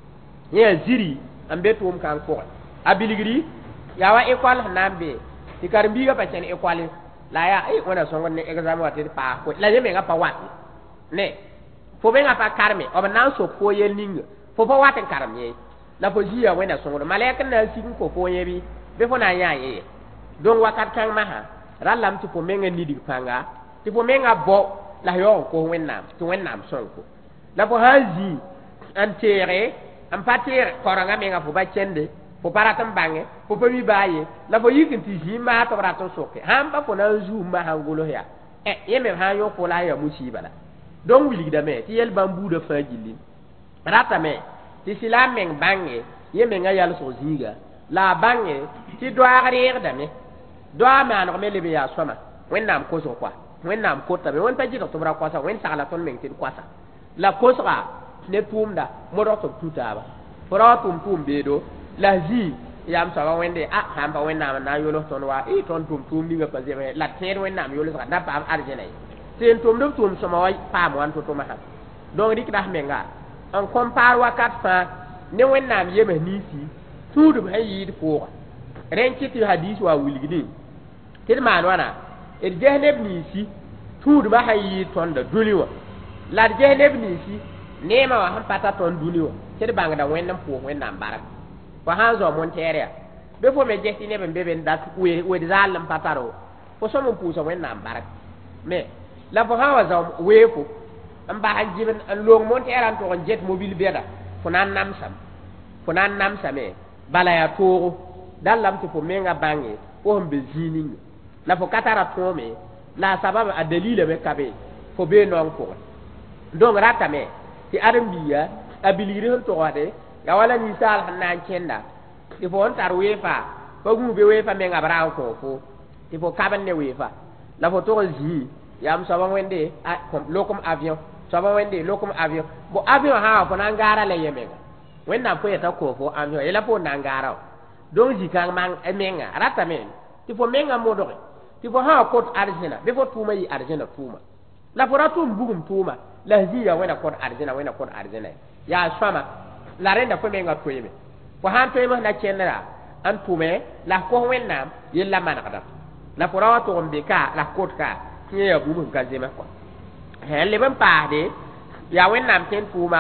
yẽ yaa ziri n be tʋʋm kãng pʋgẽ a bilgri yaa wa école sẽn na n be tɩ karen-biigã pa kẽn école la yaa ɩ wẽna sõngd ne examen wa tɩ d paas koe la yẽ mengã pa wat ne fo mengã pa karme b na n sok fo yel ninga fo pa wat n karem yẽ la fo zĩ ya wẽna sõngd malɛk n na n sig n ko fo yẽ bɩ bɩ fo na n yã yẽ donc wakat kãng masã rãlame tɩ fo menga nidg pãnga tɩ fo menga bao la yaoog n kos wẽnnaam tɩ wẽnnaam sõng fo la fo sã n zĩ n teege n pa teeg korãngã menga fo pa kẽnde fo pa rat n bãnge fo pa mi baa ye la fo yik n tɩ zĩ maas tɩ b rat n soke sãn pa fo na n zuum masã n gols yaa yẽ me sã n yõk fo la n yaa musiiba la donc wilgdame tɩ yɛl bãmb buudã fãa gilli ratame tɩ sɩla n meng bãnge yẽ mengã yalsg zĩiga la a bãnge tɩ doaag reegdame doa maaneg me leb n yaa sõma wẽnnaam kosg koa wẽnnaam kotame wẽnd pa gɩdg tɩ b ra koasa wẽnd sagla tõnd meng tɩ d koasa la kosga ne tʋʋmda modg tɩ b tu taaba fo ra wa tʋm tʋʋm beedo la zĩ yam soaba wẽnde a sãn pa wẽnnaam n na n yols tõnd wa ɩ tõnd tʋm tʋʋm ninga pa zems la tẽed wẽnnaam yolsga da paam arzẽna ye tɩ n tʋmd b tʋʋm sõma wa paam wãn to-to masã donc rɩkda menga n kõn paar wakat fãa ne wẽnnaam yems ninsi tũudb sẽn yɩɩd pʋʋga rẽn kɩ tɩ hadiis wa wilgdẽ tɩ d maan wãna d ges neb ninsi tũudbã sẽn yɩɩd tõnda dũni wã la d ges neb ninsi neemã wã sẽn pa ta tõnd dũni wã tɩ d bãngda wẽnd n pʋʋs wẽnnaam bark fo sãn zao monteer yaa bɩ fo me ges tɩ neb n be be n dat wed zaall n pa taro fo sõm n pʋʋsa wẽnnaam bark me la fo sã n wa zao weefo n bas n gɩbn n long monteerã n tʋg n get mobil bɛda fo na n namsam fo na n namsame bala yaa toogo dãlame tɩ fo menga bãnge fo sẽn be zĩig ninga la fo ka tara tõome la a sabab a dalilame ka be fo bee naong pʋgẽ donc ratame tɩ ãdem-biiga a bilgri sẽn tʋgsde ya wala ninsaal sẽn na n kẽnda tɩ fo n tar weefa pa gũu be weefa menga b ra n kõ fo tɩ fo kabn ne weefa la fo tog n zĩ yam soaba wẽnde lokum avion soaba wẽnde lokum avion bo avion sã wa fo na n gaara la yẽ menga wẽnnaam fo yeta kõ fo avion yela fo n na n gaara wa donc zĩ-kãng menga ratame tɩ fo menga modge tɩ fo sã wa kot arzẽna bɩ fo tʋʋmã yɩ arzẽna tʋʋma la fo ra tʋʋm bugum tʋʋma la zĩ ya wẽna kot arzẽna wẽna kot arzẽna yaa sõama la rẽnda fo menga toeeme fo sã n toeems na kẽndra n tʋme la kos wẽnnaam yella manegda la fo ra wa tʋg n be ka la kot ka tɩ yẽ yaa bũmb sẽn ka zems kɔa n leb n paasde yaa wẽnnaam tẽn tʋʋma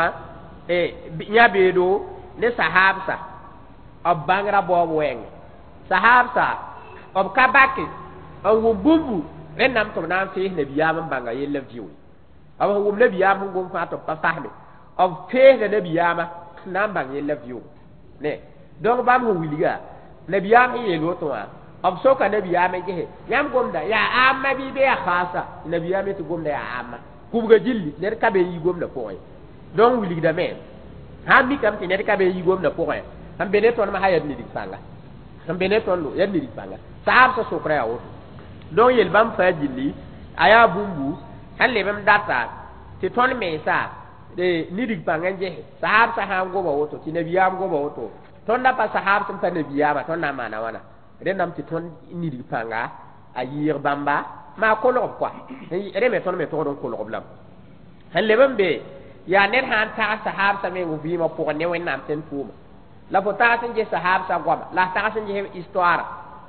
yã beedo ne sahaabsa b bãngra baoob wɛɛngẽ sahaabsa b ka bake n wʋm bũmbu rẽnnaam tɩ b na n fees nabiyaam n bãnga yella vɩʋʋ b sẽn wʋm nabiyaam sẽn gom fãa tɩ b pa fasme b feesda nabiyaamã sẽn na n bãng yella vɩʋʋ ne donc bãmb sẽn wilga nabiyaam sẽn yeel woto wã b soka nabiyaame gese yãmb gomda yaa amma bɩ be yaa khaasa nabiyaame tɩ gomda yaa amma kubga gilli ned ka be yi gomda pʋgẽ donc wilgdame sãn mikame tɩ ned ka be yi gomda pʋgẽ n be ne tõnd masã yaa nidg pãnga n be ne tõndo yaa nidg pãnga sahabsã sokra yaa woto donc yel bãmb fãa gilli a yaa bũmbu sãn leb n data tɩ tõnd mensa nidg pãng n gese sahabsã sãn goma woto tɩ nabiyaam goma woto tõnd da pa sahabs n pa nabiyaamã tõnd na n maana wãna rẽndame tɩ tõnd nidg pãnga a yɩɩg bãmba maa kolg koa rẽ tõnd me togd n kolg lame sẽn leb n be yaa ned sã n tags sahabsã meng vɩɩmã pʋgẽ ne wẽnnaam tẽn tʋʋma la fo tags n ges sahabsã goama la tags n ges histoire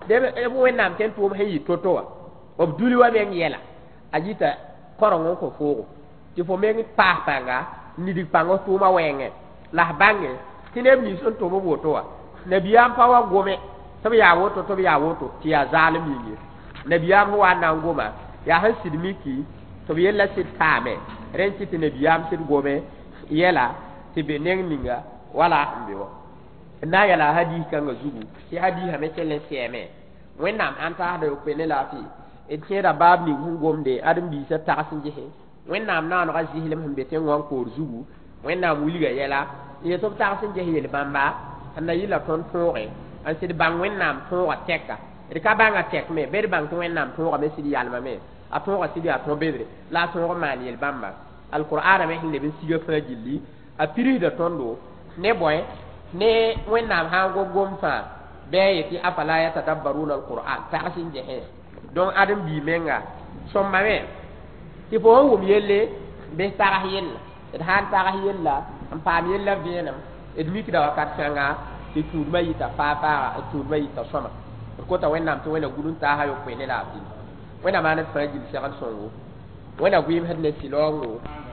de e bo wẽnnaam ken tʋʋm sẽn yɩ to-to wã b duli wa meng yɛla a yita korong n kõ foogo tɩ fo meng paas pãnga nidig pãng f tʋʋmã wɛɛngẽ la f bãnge tɩ neb nins n tʋm b woto wã nabiyaam pa wa gome tɩ b yaa woto tɩ b yaa woto tɩ yaa zaalem yĩnge nabiyaam sẽn wa n na n goma yaa sẽn sɩd miki tɩ b yella sɩd paame rẽn kɩ tɩ nabiyaam sɩd gome yɛla tɩ be neng ninga wala n be wa n na n yɛla hadiis kãngã zugu tɩ hadiisã me kell n sɛɛme wẽnnaam ãn taasda yoke ne laafɩ d kẽeda baab ning sẽn gomde ãdem-biisã tags n gese wẽnnaam naanega zislem sẽn be tẽ wã n koor zugu wẽnnaam wilga yɛla n yetɩ b tags n ges yel-bãmba n na yɩla tõnd tõoge n sɩd bãng wẽnnaam tõoga tɛka d ka bãngã tɛk me bed bãng tɩ wẽnnaam tõoga me sɩd yalmame a tõoga sɩd yaa tõ-bedre la a tõog n maan yel-bãmba alqur'ana me sẽn leb n siga fãa gilli a pirisda tõndo ne bõe ne wẽnnaam sã n gom-gom fãa bɩ a yetɩ afala yatadabbaruna alqur'an tags n gesẽ donc ãdem-bii menga sõmba me tɩ fo sẽn wʋm yelle bɩ tags yella d sã n tags yella n paam yella vẽenem d mikda wakat kãnga tɩ tũudmã yita faa-faaga d tũudmã yita sõma d kota wẽnnaam tɩ wẽna gud n taasa yokoe ne la a pil wẽna maan d fãa gil segl sõngo wẽna gʋɩɩmsd ne sɩlaoongo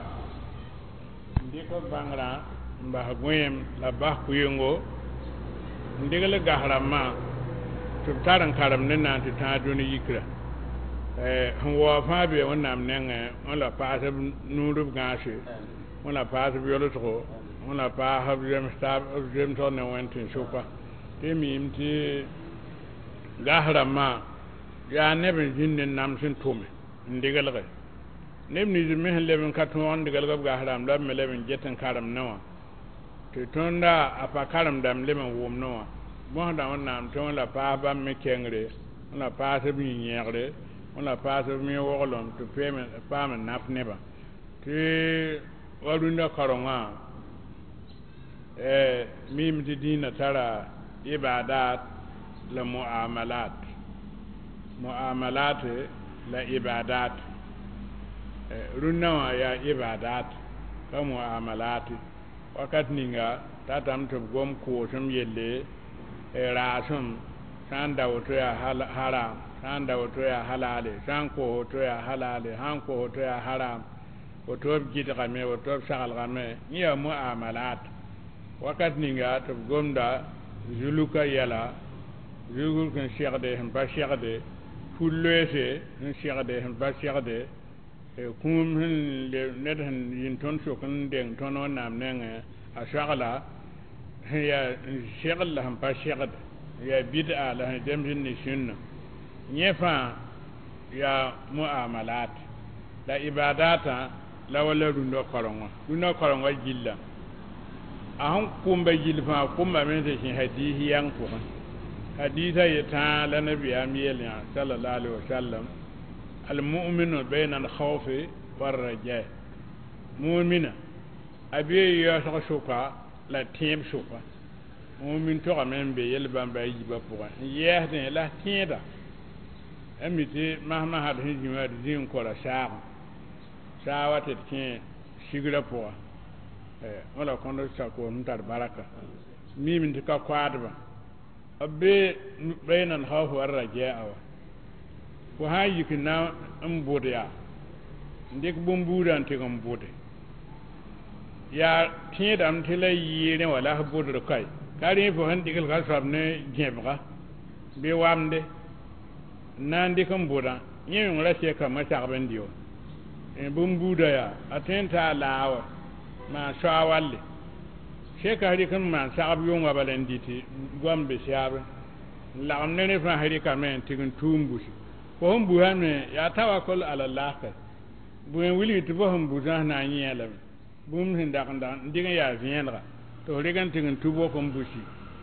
n dɩk b bãngrã n bas gõeem la bas kʋɩɩngo n dɩgl gas rãmbã tɩ b tar n karem ne na n tɩ tãag dũni yikra sẽn waoog fãa be wẽnnaam nengẽ wã la paasb nuudb gãase wã la paasb yolsgo wã la paasb zemsg ne wẽn tɩ n sopa tɩ miim tɩ gas rãmbã yaa neb n zĩnd n nam sẽn tʋme n dɩglge neb nins me sẽn leb n ka tõog n dɩglg b gas rãmb la b me leb n get n karem ne wã tɩ tõnda a pa karemdame leb n wʋm ne wã bõsda wẽnnaam tɩ wã la paas bãmb me kẽngre wã la paasb yĩ-yẽgre wã la paasb me woglem tɩ paam n naf nebã tɩ wa rũndã karengã miim tɩ dĩinã tara ibadat la muamalat muamalat la ibadat rũndã wã yaa ibadat ka muamalat wakat ninga tatame tɩ b gom koosem yelle raasem sã n da woto yaa haram sã n da woto yaa halale sã n koos woto yaa halale sã n koos woto yaa haram woto b gɩdgame woto b saglgame yẽ yaa muamalat wakat ninga tɩ b gomda zuluka yɛla zulg sẽn segde sẽn pa segde fu-loeese sẽn segde sẽn pa segde kũum sẽn ned sẽn yĩn tõnd sok n deng tõnd wẽnnaam nengẽ a soagla sẽn yaa segl la sẽn pa segd yaa bid'a la sẽn zems ne sũnna yẽ fãa yaa muamalat la ibadatã la wala rũndã karengã rũndã karengã gilla a sẽn kʋmba gill fãa kʋmbame tɩ sẽ hadiis yãng pʋgẽ hadiisã yetã la nabiyaam yeelã sallallahu alaihi wasallam almuminu bayna alkhawfi warraja mumina a bee yaoosg sʋka la tẽeb sʋka mumin togame n be yel-bãmba a yiibã pʋgẽ n yɛɛsdẽ la tẽeda a mi tɩ mas-masd sẽn zĩ wã d zĩ n kora saagẽ saa wa tɩ d kẽ sigrã pʋga wã la kõnd sakoos n tar baraka miim tɩ ka koaadbã b bee bayna alkhawfi warraja wa fo sã n yik na n bʋd yaa n dɩk bõn-buudã n tɩg n bʋde yaa tẽedame tɩ la yɩɩrẽ wala f bʋdr kae ka rẽ fo sẽn dɩgl ka soab ne gẽbga bɩ wamde n na n dɩk n bʋdã yẽ yõng ra sɛkame sagb n dɩ wa bõn-buudã yaa a tõe n taa laa wa maan soa walle sɛka rɩk n maan sagb yʋnga bala n dɩ tɩ goam be sɛaabe n lagem ne rẽ fãa rɩkame n tɩg n tʋʋm busi fo sẽn busame yaa tawakul ala llah ka bõe wilgi tɩ fo sẽn busã sẽn na n yẽ lame bũmb sẽn dag n dag n dɩg n yaa vẽenega tɩ f rɩg n tɩg n tu bok n busi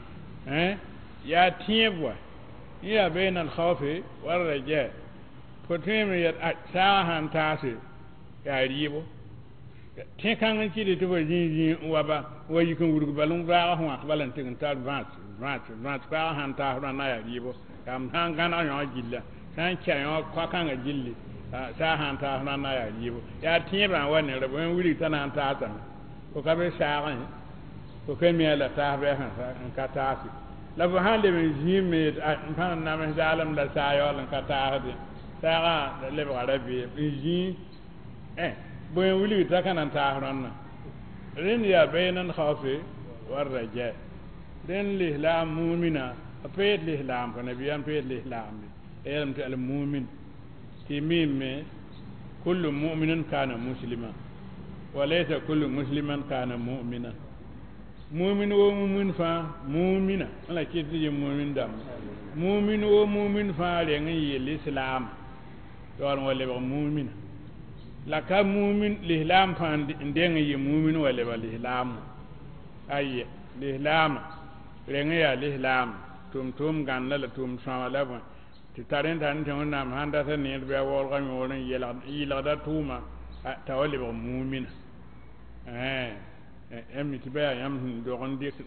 yaa tẽeb wa yẽ yaa bayna alkhawfi warraja fo tõeme yet saagã sãn taase yaa rɩɩbo tẽ kãng n kɩɩde tɩ fo zĩ zĩ n wa ba wa yik n wurg bal n vaagã sẽn wãk bala n tɩg n tar vãs vãs vãs paagã sãn taasdã na yaa rɩɩbo yam sã n gãneg yõ gilla sã n kɛ yõ koa-kãngã gilli saa sãn taasdã na yaa rɩɩbo yaa tẽebã wa ne ra bõe wilg t'a na n taasame fo ka be saagẽ fo ka mi a la taasbɛ n ka taase la bu han le men jime pan na men zalam la sa yo lan ka ta hadi ta ga le ba rabi ji eh bo en wuli ta kan ta haranna rin ya bainan khafi war raja den lihlam mu'mina apet lihlam kan nabiyan pet lihlam elam ta al mu'min timime kullu mu'minin kana musliman wa laysa kullu musliman kana mu'mina mu'min wo mu'min fa mu'mina ala kiti je mu'min dam mu'min wo mu'min fa le ngi l'islam don wala ba mu'min la ka mu'min l'islam fa ndeng yi mu'min wala ba l'islam ayye l'islam le ngi ya l'islam tum tum gan la tum sa la ba ti taren tan tan na handa ta ne be wor ga mi wona yela yela da tuma ta wala ba mu'min eh em ti be yam do gon dik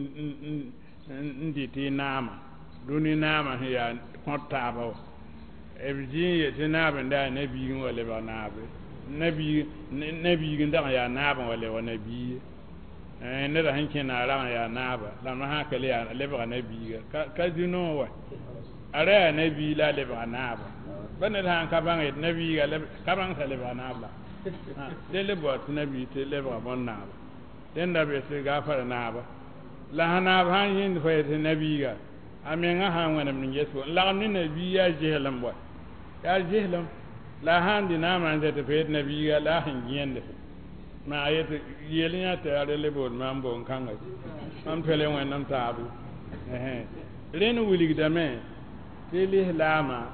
ndi ti nama duni nama ya kotta ba e bi ye ti na ben da nabi wala ba nabe nabi nabi ginda ya naba wala wa nabi eh ne da hanke na ra ya naba la ma ha kale ya le ba nabi ka ka dino wa are nabi la le ba naba bane da ka ban nabi ga le ka ban sa le ba naba le le bo nabi te le ba bon naba den da be se gafara naba la hana ban yin fa te nabi ga amen ga han wana min yesu la ni nabi ya jehlam wa ya jehlam la han di na man te fe nabi ga la han yende ma ayete yelinya te are le bo man bon kanga am tele wen nam tabu eh len wuli da me te li lama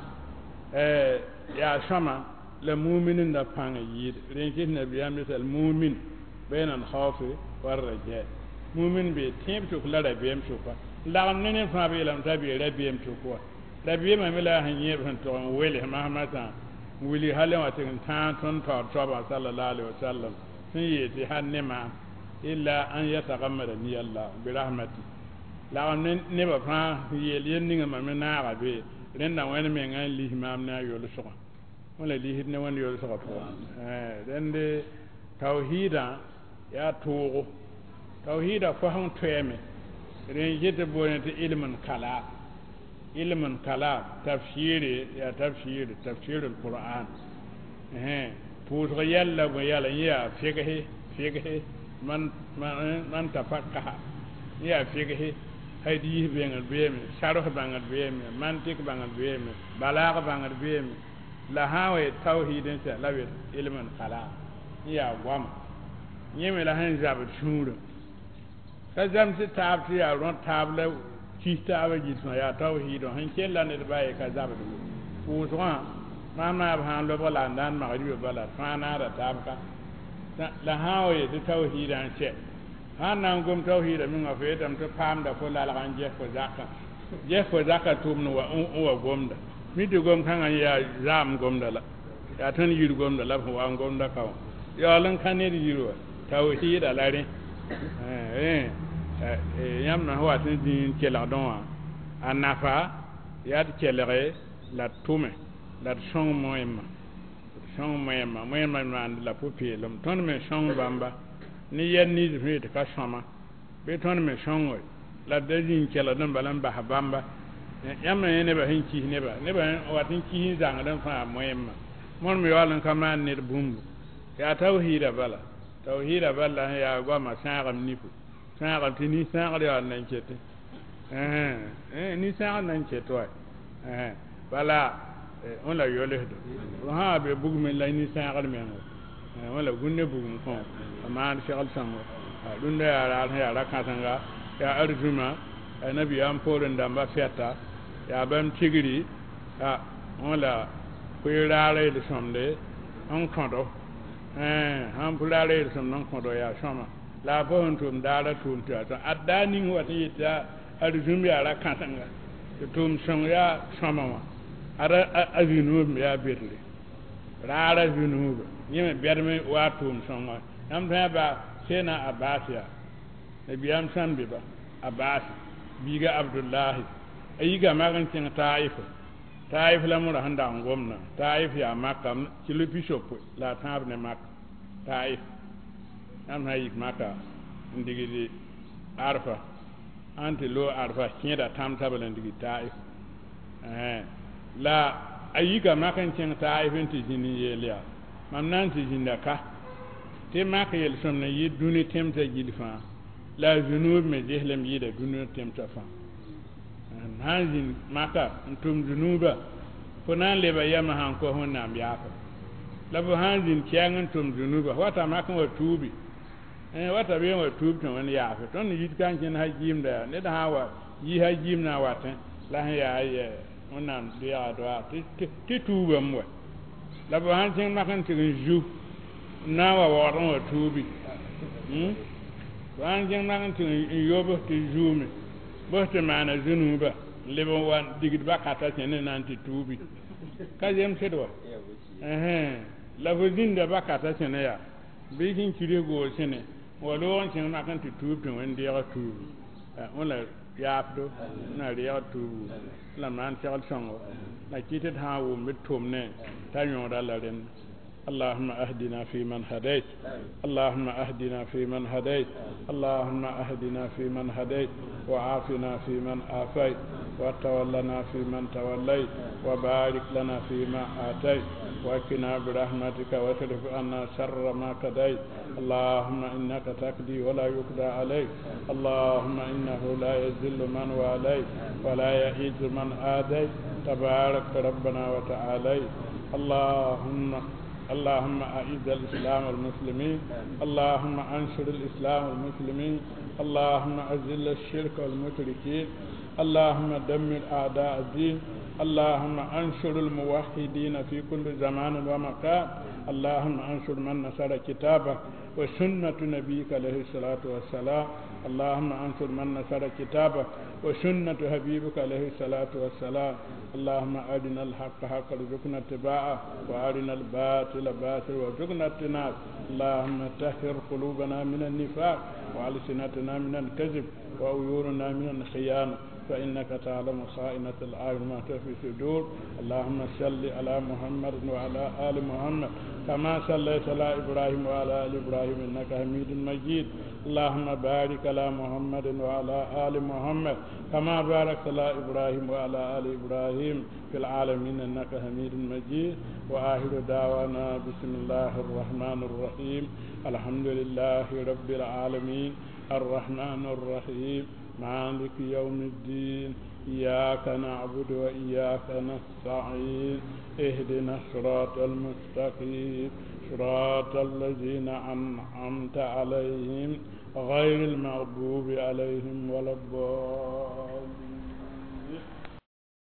eh ya shama la mu'minin da panga yid ren ki nabi ya misal mu'min bainan khawfi war raja mu'min be tem to kula da bem to fa la ne ne fa be lam tabi rabiyam to ko rabiyam ma la han yeb han to wele mahamata wuli halan wa tin tan ton to to ba sallallahu alaihi wasallam sun yi ti hannema illa an yataghammada ni Allah bi rahmati la ne ne ba fa yel yen ninga ma me na ga be ren na wani me ngan li imam na yolu so wala li hidne wani yolu so ko eh den de tauhida ya tugo tauhida fa han teme ren jete bonete ilmun kala ilmun kala tafsiri ya tafsiri tafsir alquran eh pour yalla bo yalla ya fiqh fiqh man man man tafaqaha ya fiqh hadi bengal bemi sharh bangal bemi mantik bangal bemi balagh bangal bemi la hawa tauhidin sa lawe ilmun kala ya gwam yeme la han jab shuru ka jam si tab ti ya ron table ki tabe jitna ya tauhid han kella ne baye ka jab du fu soa mama han lo bala ndan ma ri bala fana da tabka la hawa de tauhid an che han nan gum tauhid min ga fe dam to pam da ko la la kan je ko zakka je ko zakka tum no wa wa gomda mi de gom kan ya zam gomda la ya tan yir gomda la wa gomda ka ya lan kan ne yiro tauhid alare eh eh yam na wa tin din kela don anafa ya de kelere la tume la song moyema song moyema moyema man la popi lom ton me song bamba ni yen ni de ka shama be ton me song la de din kela don balan ba bamba yam na ne ba hin ki ne ba ne ba wa tin ki zanga dan fa moyema mon me walan kaman ne bumbu ya tauhida bala tauhida balla ya gwa ma sangam nifu sangam tini sangam ya nan kete eh eh ni sangam nan kete wa eh bala on la yole do ha be bugum la ni sangam men eh wala gunne bugum ko ma shagal sango dunda ya ra ya ra katanga ya arjuma nabi am poren damba feta ya bam tigiri ah wala kuirare de somde on kondo eh han pulare som non kondo ya soma la bon tum dara tum ta adani wati ta arjum ya ra katanga tum song ya soma ma ara azinu ya berle rara zinu yeme berme wa tum song am ta ba sena abasia e biam sambe ba abas biga abdullah ayiga magan tin taif taif la mura handa ngomna taif ya makam ci le bishop la tab ne mak taif am hay maka ndigidi arfa anti lo arfa kida tam tabalan digi taif eh la ayiga makan cin taif inti jini yelia mam nan ti jinda ka te mak yel somna yi duni temta gilfa la zunub me jehlem yida duni temta fa hanjin maka ntum zunuba fona leba yama han ko honna am yafa la bo hanjin kiyangan tum zunuba wata maka wa tubi eh wata be wa tubi ton wani yafa ton yi kan kin hajim da ne da hawa yi hajim na wata la ya ya wannan dia do ti ti tuba mo la bo hanjin maka tin ju na wa wa wa tubi hm hanjin maka tin yobo ti jume bo te mana zunuba lebo wan digit bakata tene nanti tubi kajem sedwa eh la vozinda bakata tene ya bigin kire go sene walo on tin na kan tubi wende ya tubi on la yapdo na riya tubi la man tal songo na kitet ha wo mitum ne tanyo dalla den اللهم اهدنا فيمن هديت اللهم اهدنا فيمن هديت اللهم اهدنا فيمن هديت وعافنا فيمن عافيت وتولنا فيمن توليت وبارك لنا فيما آتيت وقنا برحمتك واصرف عنا شر ما قضيت اللهم انك تقضي ولا يقضى عليك اللهم انه لا يذل من واليت ولا يعز من آديت تبارك ربنا وتعالى اللهم اللهم أعز الإسلام والمسلمين اللهم أنصر الإسلام والمسلمين اللهم أذل الشرك والمشركين اللهم دمر أعداء الدين اللهم أنصر الموحدين في كل زمان ومكان اللهم أنصر من نصر كتابك وسنة نبيك عليه الصلاة والسلام اللهم أنصر من نصر كتابك وسنة حبيبك عليه الصلاة والسلام اللهم أرنا الحق حقا وارزقنا اتباعه وأرنا الباطل باطلا وارزقنا اجتنابه اللهم طهر قلوبنا من النفاق وألسنتنا من الكذب وعيوننا من الخيانة فإنك تعلم خائنة الأعين ما تخفي الصدور اللهم صل على محمد وعلى آل محمد كما صليت على إبراهيم وعلى آل إبراهيم إنك حميد مجيد اللهم بارك على محمد وعلى آل محمد كما باركت على إبراهيم وعلى آل إبراهيم في العالمين إنك حميد مجيد وآخر دعوانا بسم الله الرحمن الرحيم الحمد لله رب العالمين الرحمن الرحيم مالك يوم الدين إياك نعبد وإياك نستعين اهدنا الصراط المستقيم صراط الذين أنعمت عليهم غير المغضوب عليهم ولا الضالين